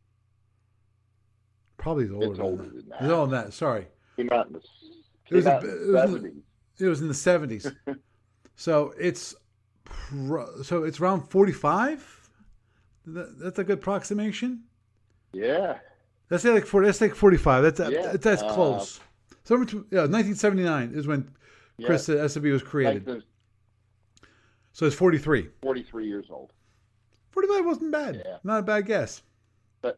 Probably older. It's older than that. It's older than that. Sorry. Came out in the, It was, came a, out in it, the was in seventies. the, it was in the seventies. So it's pro, so it's around forty-five. That, that's a good approximation. Yeah. Let's say like forty. Let's take forty-five. That's Yeah, that's, that's uh, close. So between- yeah, nineteen seventy-nine is when Yeah. Chris said S F B was created. Like So it's forty-three. forty-three years old. forty-five wasn't bad. Yeah. Not a bad guess. But,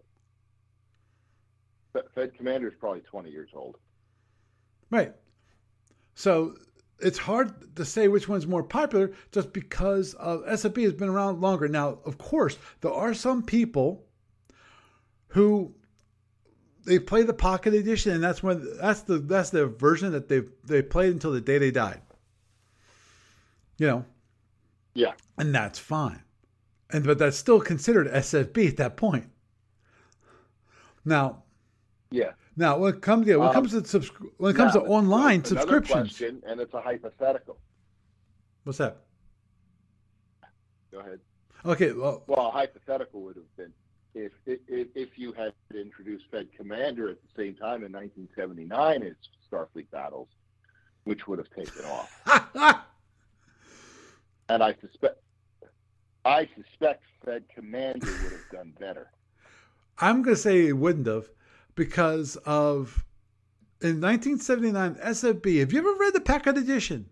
but Fed Commander is probably twenty years old. Right. So it's hard to say which one's more popular just because of S F B has been around longer. Now, of course, there are some people who they play the Pocket Edition, and that's when that's the that's the version that they they played until the day they died. You know. Yeah. And that's fine. And but that's still considered S F B at that point. Now, Yeah. now when it comes yeah, when it Um, comes to subs- when it comes Now, to online another subscriptions. question, and it's a hypothetical. What's that? Go ahead. Okay, well, Well, a hypothetical would have been if if, if you had introduced Fed Commander at the same time in nineteen seventy-nine as Starfleet Battles, which would have taken off. And I suspect, I suspect Fed Commander would have done better. I'm going to say it wouldn't have because of in nineteen seventy-nine S F B. Have you ever read the Packet Edition?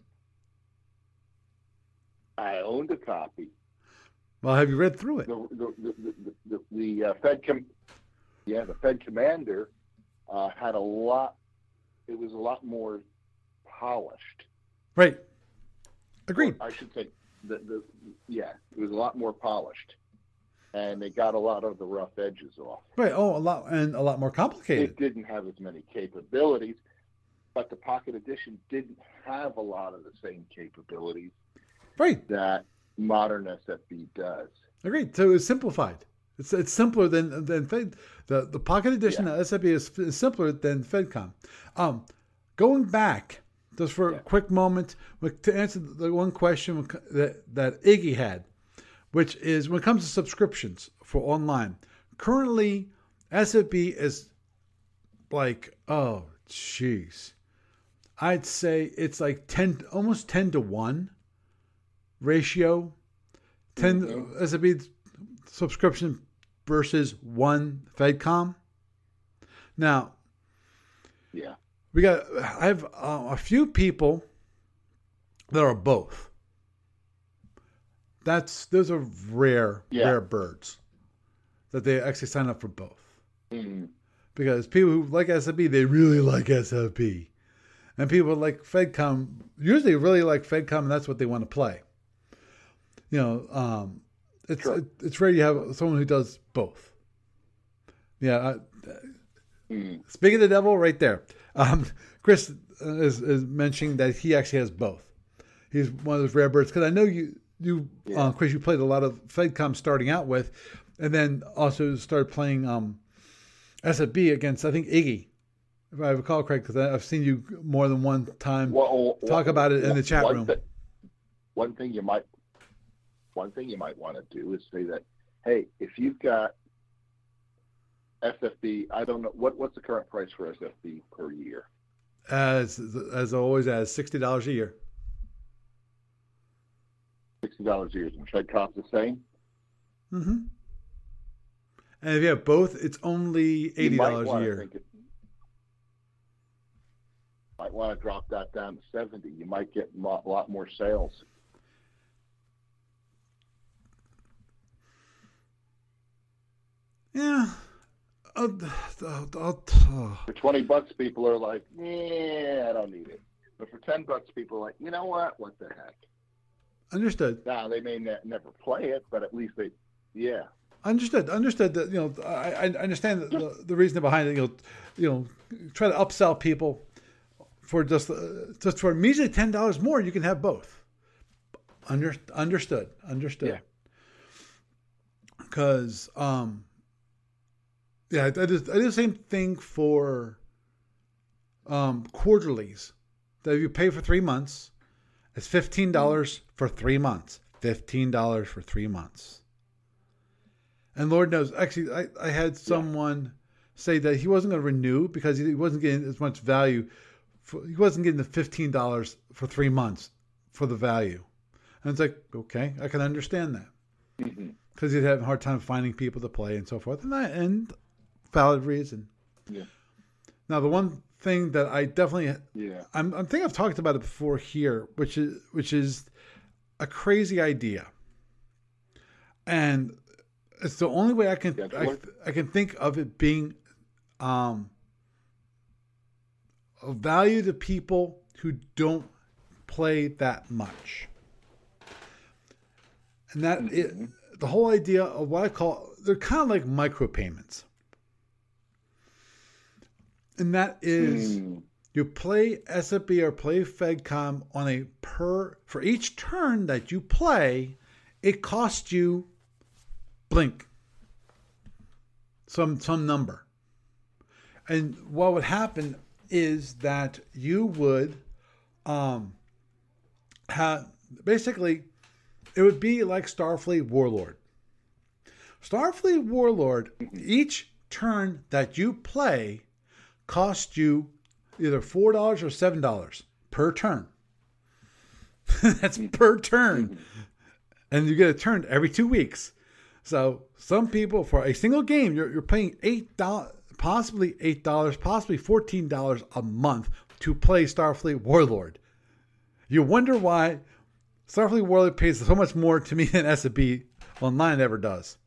I owned a copy. Well, have you read through it? The the the, the, the, the uh, Fed Com, yeah, the Fed Commander uh, had a lot. It was a lot more polished. Right. Agreed. Or I should say, the, the yeah, it was a lot more polished, and they got a lot of the rough edges off. Right. Oh, a lot and a lot more complicated. It didn't have as many capabilities, but the Pocket Edition didn't have a lot of the same capabilities Right. that modern S F B does. Agreed. So it's simplified. It's it's simpler than than Fed. The the Pocket Edition Yeah. of S F B is, is simpler than FedCom. Um, going back just for Yeah. a quick moment to answer the one question that that Iggy had, which is when it comes to subscriptions for online. Currently, S F B is like oh jeez, I'd say it's like ten, almost ten to one ratio. ten Mhm. S F B subscription versus one FedCom. Now, Yeah. we got. I have uh, a few people that are both. That's those are rare, Yeah. rare birds that they actually sign up for both. Mm. because people who like S F B, they really like S F B. And people like FedCom usually really like FedCom, and that's what they want to play. You know, um, it's Sure. it, it's rare you have someone who does both. Yeah. I, Mm. Speaking of the devil, right there. Um, Chris is, is mentioning that he actually has both. He's one of those rare birds because I know you, you, Yeah. uh, Chris, you played a lot of FedCom starting out with, and then also started playing um, S F B against I think Iggy, if I recall correct, because I've seen you more than one time Well, talk well, about it in one- the chat one room. thi- one thing you might, one thing you might want to do is say that, hey, if you've got S F B, I don't know what what's the current price for S F B per year. As as always, as sixty dollars a year. Sixty dollars a year. And FedCom's the same. Mm-hmm. And if you have both, it's only eighty dollars a year. Think it, might want to drop that down to seventy. You might get a lot, lot more sales. Yeah. I'll, I'll, I'll, oh. For twenty bucks, people are like, yeah, I don't need it. But for ten bucks, people are like, you know what? What the heck? Understood. Now, they may ne- never play it, but at least they, yeah. Understood. Understood that, you know, I, I understand the, the, the reason behind it. You know, you know, try to upsell people for just, uh, just for immediately ten dollars more, you can have both. Under, understood. Understood. Yeah. Because, um, yeah, I do, I do the same thing for um, quarterlies. That if you pay for three months, it's fifteen dollars for three months. fifteen dollars for three months. And Lord knows, actually, I, I had someone yeah. say that he wasn't going to renew because he wasn't getting as much value. For, he wasn't getting the fifteen dollars for three months for the value. And it's like, okay, I can understand that. Because mm-hmm. he'd have a hard time finding people to play and so forth. And, I, and valid reason. Yeah. Now, the one thing that I definitely, yeah, I'm, I think I've talked about it before here, which is which is a crazy idea, and it's the only way I can yeah, I, I can think of it being um, of value to people who don't play that much, and that mm-hmm. it, the whole idea of what I call they're kind of like micropayments. And that is, mm. you play S F B or play FedCom on a per, for each turn that you play, it costs you blink. Some, some number. And what would happen is that you would um, have, basically, it would be like Starfleet Warlord. Starfleet Warlord, each turn that you play cost you either four dollars or seven dollars per turn. That's per turn. And you get a turn every two weeks. So some people, for a single game, you're, you're paying eight dollars, possibly eight dollars, possibly fourteen dollars a month to play Starfleet Warlord. You wonder why Starfleet Warlord pays so much more to me than S F B Online ever does.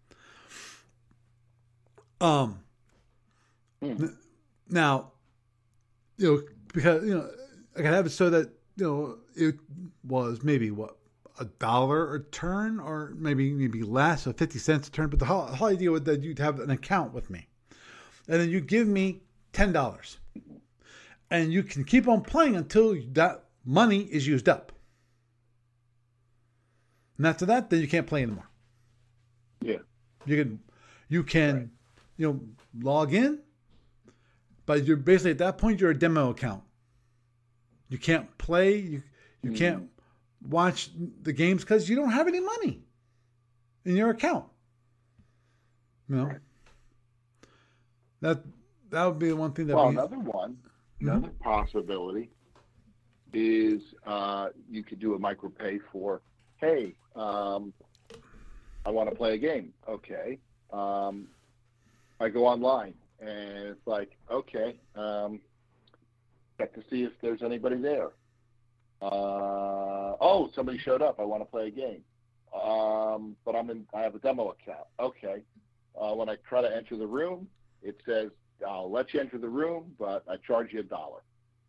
Um. Mm. Now, you know, because, you know, I can have it so that, you know, it was maybe, what, a dollar a turn or maybe maybe less, or fifty cents a turn. But the whole, the whole idea was that you'd have an account with me. And then you give me ten dollars. And you can keep on playing until that money is used up. And after that, then you can't play anymore. Yeah. You can, you can, right. you know, log in. But you're basically, at that point, you're a demo account. You can't play. You you mm-hmm. can't watch the games because you don't have any money in your account. You know? Right. That that would be the one thing that Well, we... another one, mm-hmm. another possibility is uh, you could do a micropay for, hey, um, I want to play a game. Okay. Um, I go online. And it's like, okay, um, check to see if there's anybody there. Uh, oh, somebody showed up. I want to play a game. Um, but I'm in. I have a demo account. Okay. Uh, when I try to enter the room, it says I'll let you enter the room, but I charge you a dollar.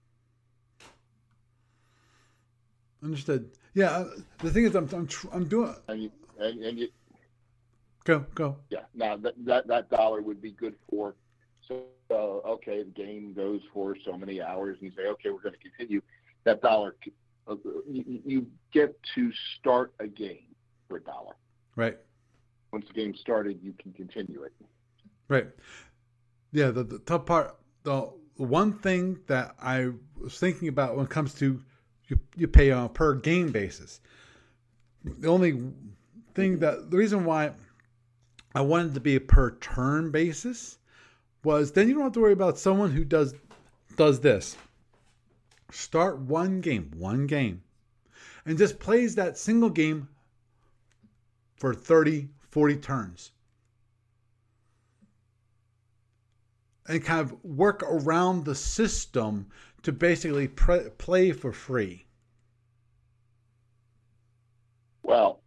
Understood. Yeah. Uh, the thing is, I'm I'm, tr- I'm doing. And you, and, and you, Go go. yeah. Now that, that that dollar would be good for. So uh, okay, the game goes for so many hours, and you say, okay, we're going to continue. That dollar, uh, you, you get to start a game for a dollar. Right. Once the game started, you can continue it. Right. Yeah. The, the tough part, the one thing that I was thinking about when it comes to you, you pay on a per game basis. The only thing that the reason why I wanted to be a per turn basis was then you don't have to worry about someone who does does this. Start one game, one game, and just plays that single game for thirty, forty turns. And kind of work around the system to basically pre- play for free. Well,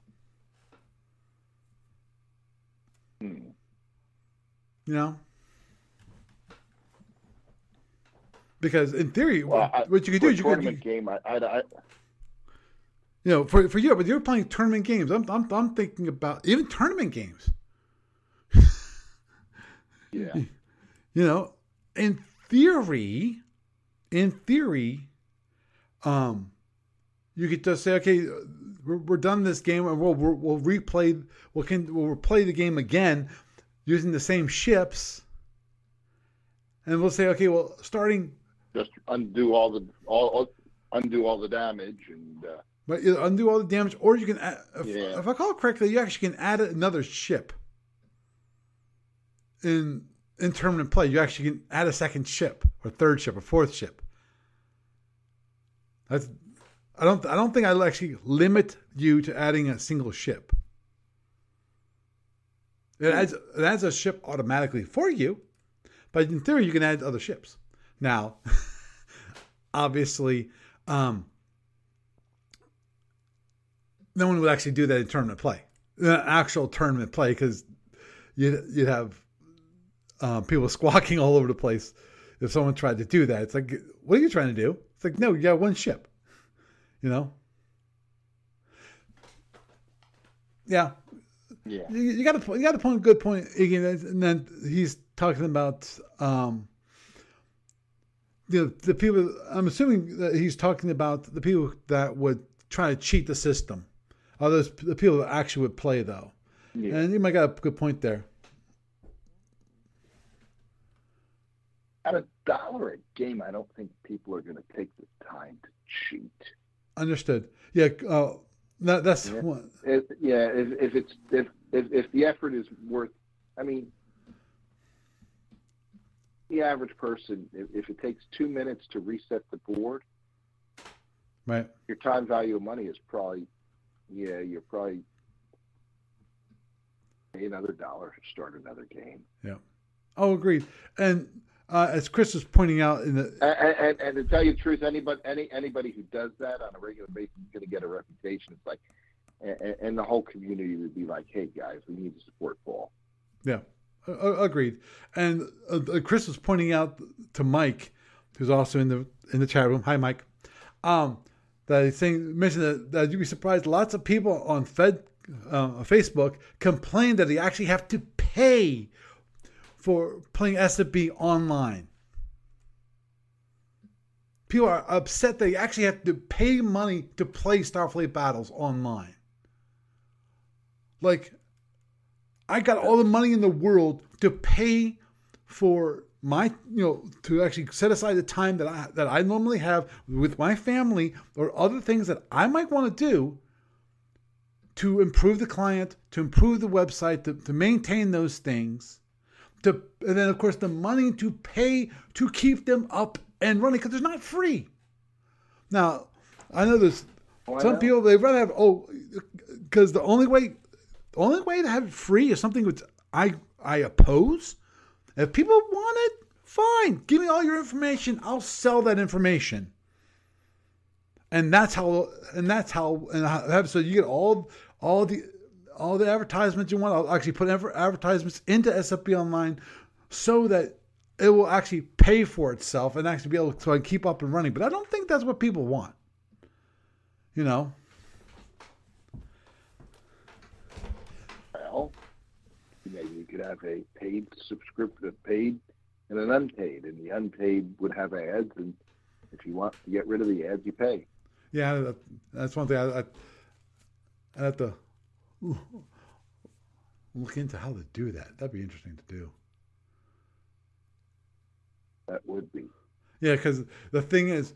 hmm. You know? Because in theory, well, I, what you could do is you could... tournament game, I, I, I, you know, for for you, but you're playing tournament games. I'm I'm, I'm thinking about even tournament games. Yeah. You know, in theory, in theory, um, you could just say, okay, we're, we're done this game, and we'll we'll, we'll replay, we'll can we'll play the game again using the same ships, and we'll say, okay, well, starting just undo all the all, all undo all the damage and. Uh, But you undo all the damage, or you can add, if, yeah. if I call it correctly, you actually can add another ship in in tournament play. You actually can add a second ship, or third ship, or fourth ship. That's I don't I don't think I'll actually limit you to adding a single ship. It adds it adds a ship automatically for you, but in theory you can add other ships. Now, obviously. Um, No one would actually do that in tournament play, uh, actual tournament play, because you'd, you'd have uh, people squawking all over the place if someone tried to do that. It's like, what are you trying to do? It's like, no, you got one ship, you know? Yeah. Yeah. You, you got to you got to point a good point, Iggy, and then he's talking about um, the the people. I'm assuming that he's talking about the people that would try to cheat the system. Oh, those the people that actually would play, though. Yeah. And you might got a good point there. At a dollar a game, I don't think people are going to take the time to cheat. Understood. Yeah, uh, that, that's yeah. one. If, yeah, if, if it's if, if if the effort is worth, I mean, the average person, if, if it takes two minutes to reset the board, right, your time value of money is probably. Yeah, you're probably pay another dollar to start another game. Yeah. Oh, agreed. And uh, as Chris was pointing out in the and, and, and to tell you the truth, anybody any anybody who does that on a regular basis is going to get a reputation. It's like, and, and the whole community would be like, "Hey guys, we need to support Paul." Yeah, uh, agreed. And uh, Chris was pointing out to Mike, who's also in the in the chat room. Hi, Mike. Um. That he's saying, mentioned that, that you'd be surprised. Lots of people on Fed uh, Facebook complain that they actually have to pay for playing S F B online. People are upset that they actually have to pay money to play Starfleet battles online. Like, I got all the money in the world to pay for my, you know, to actually set aside the time that I that I normally have with my family or other things that I might want to do to improve the client, to improve the website, to, to maintain those things, to and then of course the money to pay to keep them up and running, because they're not free. Now, I know there's Why some not? people they'd rather have oh because the only way the only way to have it free is something which I I oppose. If people want it, fine. Give me all your information. I'll sell that information. And that's how. And that's how. And I so you get all all the all the advertisements you want. I'll actually put advertisements into S F B Online so that it will actually pay for itself and actually be able to so I keep up and running. But I don't think that's what people want. You know? Well, maybe you could have a paid subscription, paid and an unpaid, and the unpaid would have ads, and if you want to get rid of the ads, you pay. Yeah, that, that's one thing. I, I, I have to look into how to do that. That'd be interesting to do. That would be. Yeah, because the thing is,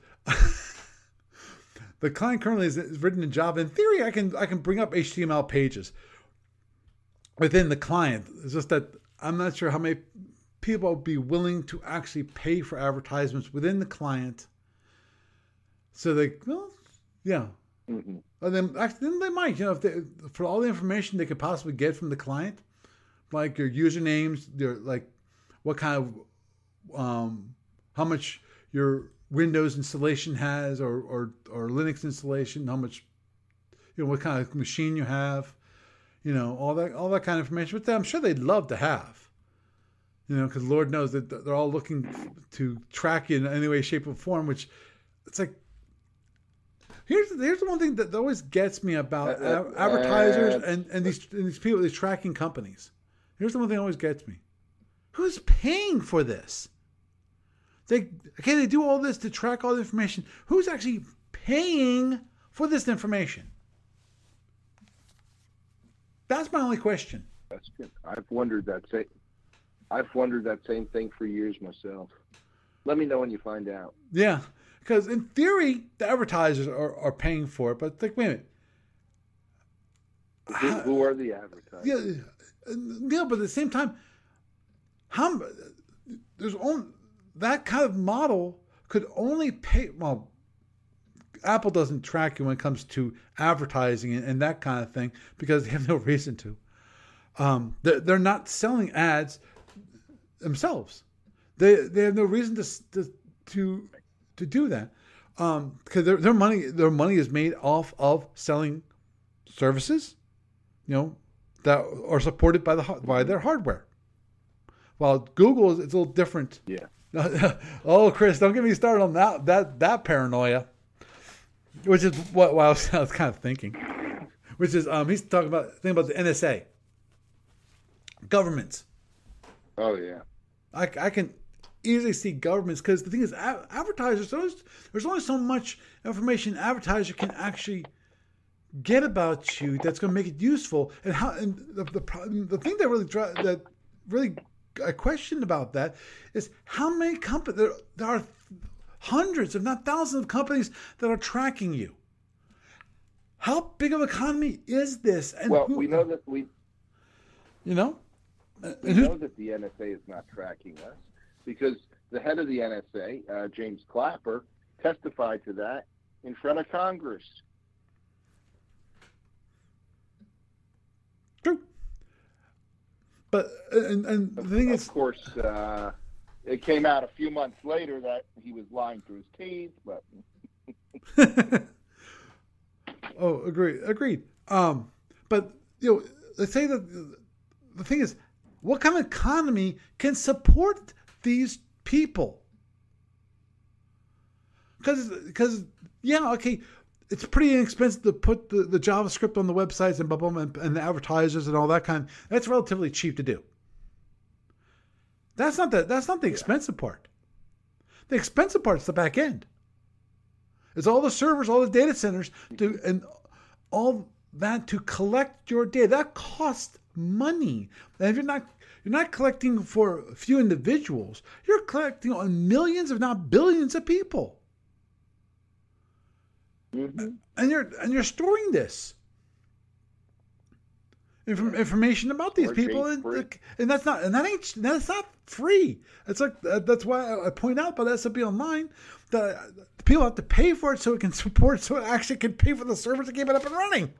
the client currently is, is written in Java. In theory, I can I can bring up H T M L pages within the client. It's just that I'm not sure how many people will be willing to actually pay for advertisements within the client. So they, well, yeah. Mm-hmm. And then actually, then they might, you know, if they, for all the information they could possibly get from the client, like your usernames, their like what kind of, um, how much your Windows installation has, or, or or Linux installation, how much, you know, what kind of machine you have, you know, all that all that kind of information. But I'm sure they'd love to have, you know, because Lord knows that they're all looking to track you in any way, shape, or form. Which it's like. Here's here's the one thing that always gets me about uh, uh, advertisers uh, and, and these and these people, these tracking companies. Here's the one thing that always gets me: who's paying for this? They okay, they do all this to track all the information. Who's actually paying for this information? That's my only question. That's good. I've wondered that same. I've wondered that same thing for years myself. Let me know when you find out. Yeah. Because in theory, the advertisers are, are paying for it, but like, wait a minute. Who, who are the advertisers? Yeah, yeah, but at the same time, how there's only that kind of model could only pay. Well, Apple doesn't track you when it comes to advertising and, and that kind of thing because they have no reason to. Um, they're, they're not selling ads themselves. They they have no reason to to. to to do that, um, because their their money their money is made off of selling services, you know, that are supported by the by their hardware. While Google is it's a little different. Yeah. Oh, Chris, don't get me started on that that that paranoia. Which is what, what I, was, I was kind of thinking. Which is um he's talking about thinking about the N S A. Governments. Oh yeah. I I can. Easily see governments because the thing is advertisers there's, there's only so much information an advertiser can actually get about you that's going to make it useful and how and the the, the thing that really that really I question about that is how many companies there, there are hundreds if not thousands of companies that are tracking you. How big of an economy is this? And well, who, we know that we you know we know that the N S A is not tracking us. Because the head of the N S A, uh, James Clapper, testified to that in front of Congress. True. But, and, and the thing of is... Of course, uh, it came out a few months later that he was lying through his teeth, but... oh, agreed, agreed. Um, but, you know, they say that the thing is, what kind of economy can support these people? Because, because yeah, okay, it's pretty inexpensive to put the, the JavaScript on the websites and blah, blah, blah, and the advertisers and all that kind. That's relatively cheap to do. That's not the that's not the expensive part. The expensive part is the back end. It's all the servers, all the data centers, to and all that to collect your data. That costs money. And if you're not You're not collecting for a few individuals. You're collecting on millions, if not billions, of people. Mm-hmm. And you're and you're storing this Inf- information about these people, and, and that's not and that ain't that's not free. It's like that's why I point out about S M B Online that people have to pay for it so it can support, so it actually can pay for the servers to keep it up and running.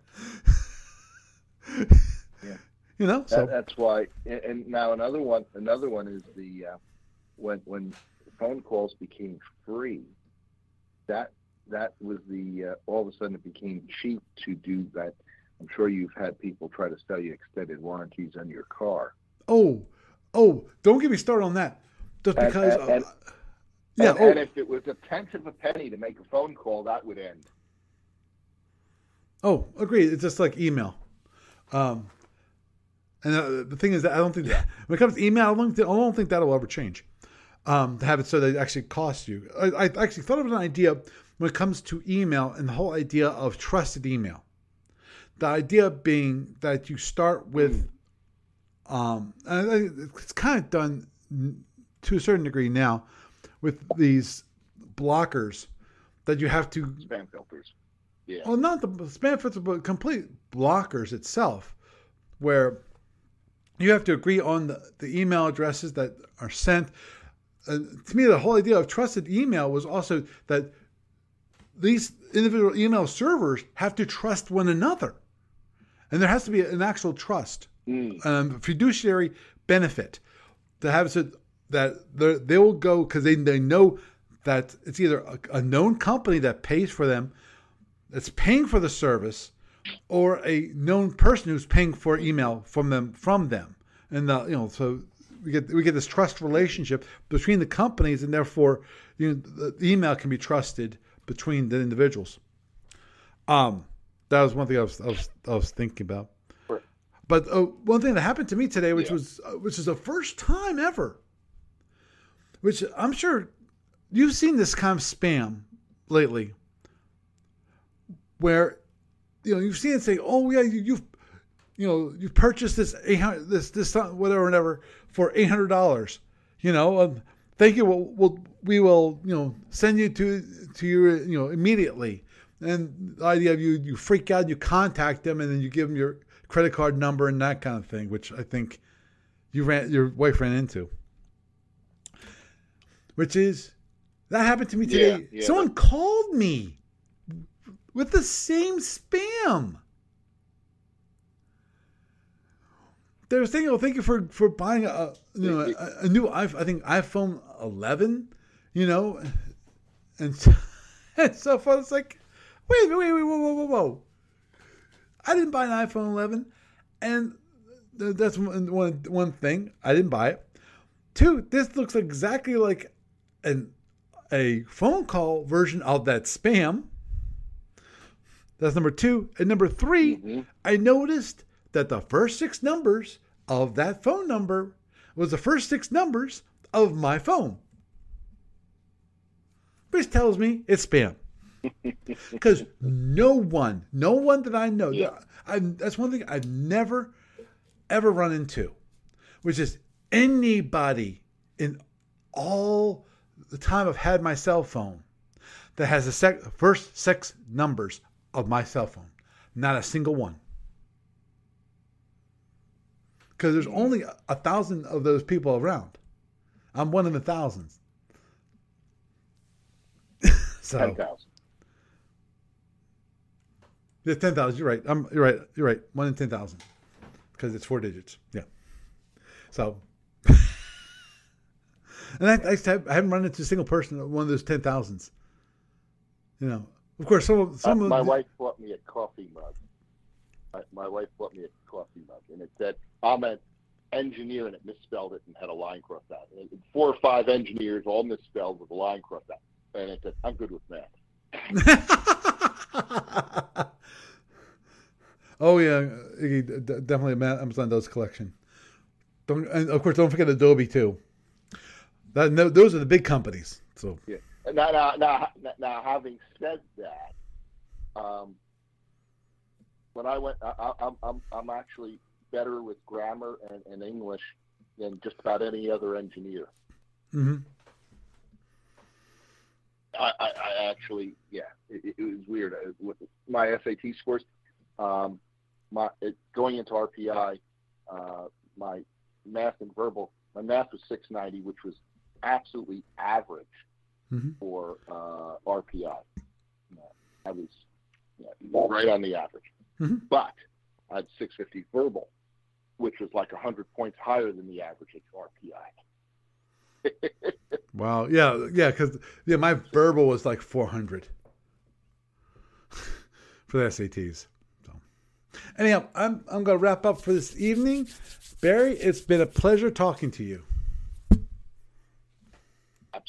Yeah. You know, so that, that's why. And now another one, another one is the uh, when when phone calls became free. That that was the uh, all of a sudden it became cheap to do that. I'm sure you've had people try to sell you extended warranties on your car. Oh, oh! Don't get me started on that. just And, because. and, of, and, yeah. and, oh, and if it was a tenth of a penny to make a phone call, that would end. oh, agreed. It's just like email. Um, and uh, the thing is that I don't think that when it comes to email, I don't think, I don't think that'll ever change. Um, to have it so that it actually costs you. I, I actually thought of an idea when it comes to email and the whole idea of trusted email. The idea being that you start with, um, and it's kind of done to a certain degree now with these blockers that you have to spam filters. Yeah. Well, not the spam filters, but complete blockers itself, where you have to agree on the, the email addresses that are sent. Uh, to me, the whole idea of trusted email was also that these individual email servers have to trust one another. And there has to be an actual trust, mm. um, fiduciary benefit to have it that they will go because they, they know that it's either a, a known company that pays for them, that's paying for the service, or a known person who's paying for email from them from them. And the, you know, so we get we get this trust relationship between the companies, and therefore, you know, the, the email can be trusted between the individuals. Um, that was one thing I was I was, I was thinking about. Sure. But uh, one thing that happened to me today, which yeah. was uh, which is the first time ever, which I'm sure you've seen this kind of spam lately, where you know you've seen it say, "Oh yeah, you, you've you know you've purchased this eight hundred this this whatever whatever for eight hundred dollars." You know, um, thank you. We'll, we'll we will you know send you to to your you know immediately. And the idea of you you freak out, you contact them, and then you give them your credit card number and that kind of thing, which I think you ran your wife ran into. Which is that happened to me today. Yeah, yeah. Someone called me with the same spam. They were saying, "Oh, thank you for, for buying a you know a, a new I think iPhone eleven," you know, and so, and so far it's like, wait, wait, wait, whoa, whoa, whoa, whoa! I didn't buy an iPhone eleven, and that's one one one thing. I didn't buy it. Two, this looks exactly like an a phone call version of that spam. That's number two. And number three, mm-hmm. I noticed that the first six numbers of that phone number was the first six numbers of my phone. Which tells me it's spam. Because no one, no one that I know, yeah. I, that's one thing I've never, ever run into, which is anybody in all the time I've had my cell phone that has the sec- first six numbers of my cell phone. Not a single one. Because there's only a, a thousand of those people around. I'm one of the thousands. so, ten thousand. Yeah, ten thousand. You're right. I'm, you're right. You're right. One in ten thousand. Because it's four digits. Yeah. So, and I, I, I haven't run into a single person at one of those ten thousands. You know, of course, some, some uh, of my the, wife bought me a coffee mug. My, my wife bought me a coffee mug, and it said, "I'm an engineer," and it misspelled it and had a line crossed out. And it, four or five engineers all misspelled with a line crossed out, and it said, "I'm good with math." Oh yeah, definitely Amazon does collection. Don't, and of course, don't forget Adobe too. That, those are the big companies. So yeah. Now, now, now, now, having said that, um, when I went, I, I'm, I'm, I'm actually better with grammar and, and English than just about any other engineer. Mm-hmm. I, I, I actually, yeah, it, it was weird with my S A T scores. Um, my it, going into R P I, uh, my math and verbal, my math was six ninety, which was absolutely average mm-hmm. for uh, R P I. Uh, I was yeah, right on the average, mm-hmm. but I had six fifty verbal, which was like one hundred points higher than the average at R P I. Wow. Yeah. Yeah. Because yeah, my verbal was like four hundred for the S A Ts. So, anyhow, I'm I'm gonna wrap up for this evening. Barry, it's been a pleasure talking to you.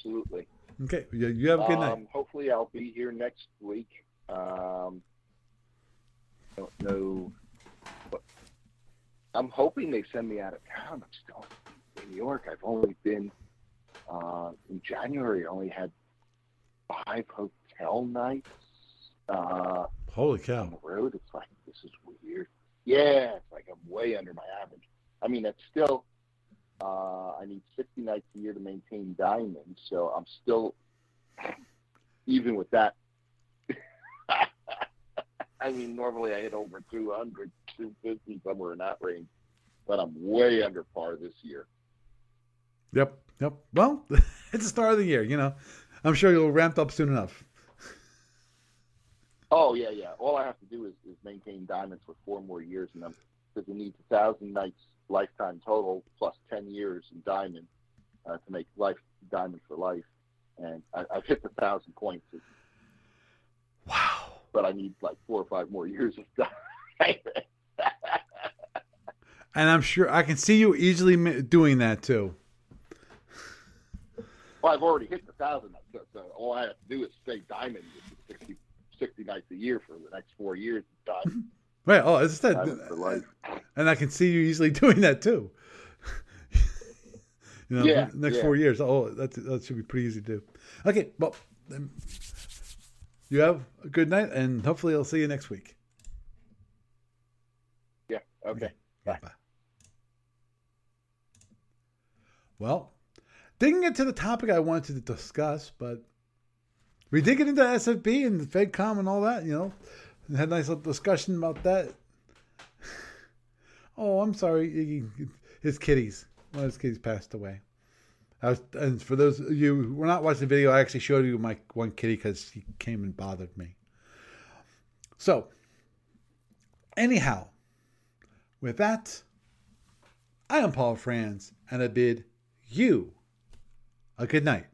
absolutely. Okay, you, you have a good um, night. Hopefully, I'll be here next week. Um, don't know. What, I'm hoping they send me out of town. I'm still in New York. I've only been uh, in January. I only had five hotel nights uh, Holy on cow. the road. It's like, this is weird. Yeah, it's like I'm way under my average. I mean, it's still, uh, I need sixty nights a year to maintain Diamond, so I'm still, even with that, I mean, normally I hit over two hundred, two fifty, somewhere in that range, but I'm way under par this year. Yep, yep. Well, it's the start of the year, you know. I'm sure you'll ramp up soon enough. Oh, yeah, yeah. All I have to do is, is maintain Diamonds for four more years, and I'm, because it needs a thousand nights lifetime total plus ten years in Diamond uh, to make life Diamond for life. And I, I've hit the thousand points. Wow. But I need like four or five more years of Diamond. And I'm sure I can see you easily doing that too. Well, I've already hit the thousand. So, so all I have to do is stay Diamond, which is sixty, sixty nights a year for the next four years. Diamond. Right. Oh, as I said, for life. And I can see you easily doing that too. You know, yeah, next yeah. four years. Oh, that that should be pretty easy to do. Okay, well, then you have a good night, and hopefully I'll see you next week. Yeah. Okay. Okay. Bye. Bye. Well, didn't get to the topic I wanted to discuss, but we did get into S F B and the FedCom and all that, you know. And had a nice little discussion about that. Oh, I'm sorry. His kitties. One of his kitties passed away. I was, and for those of you who were not watching the video, I actually showed you my one kitty because he came and bothered me. So, anyhow, with that, I am Paul Franz, and I bid you a good night.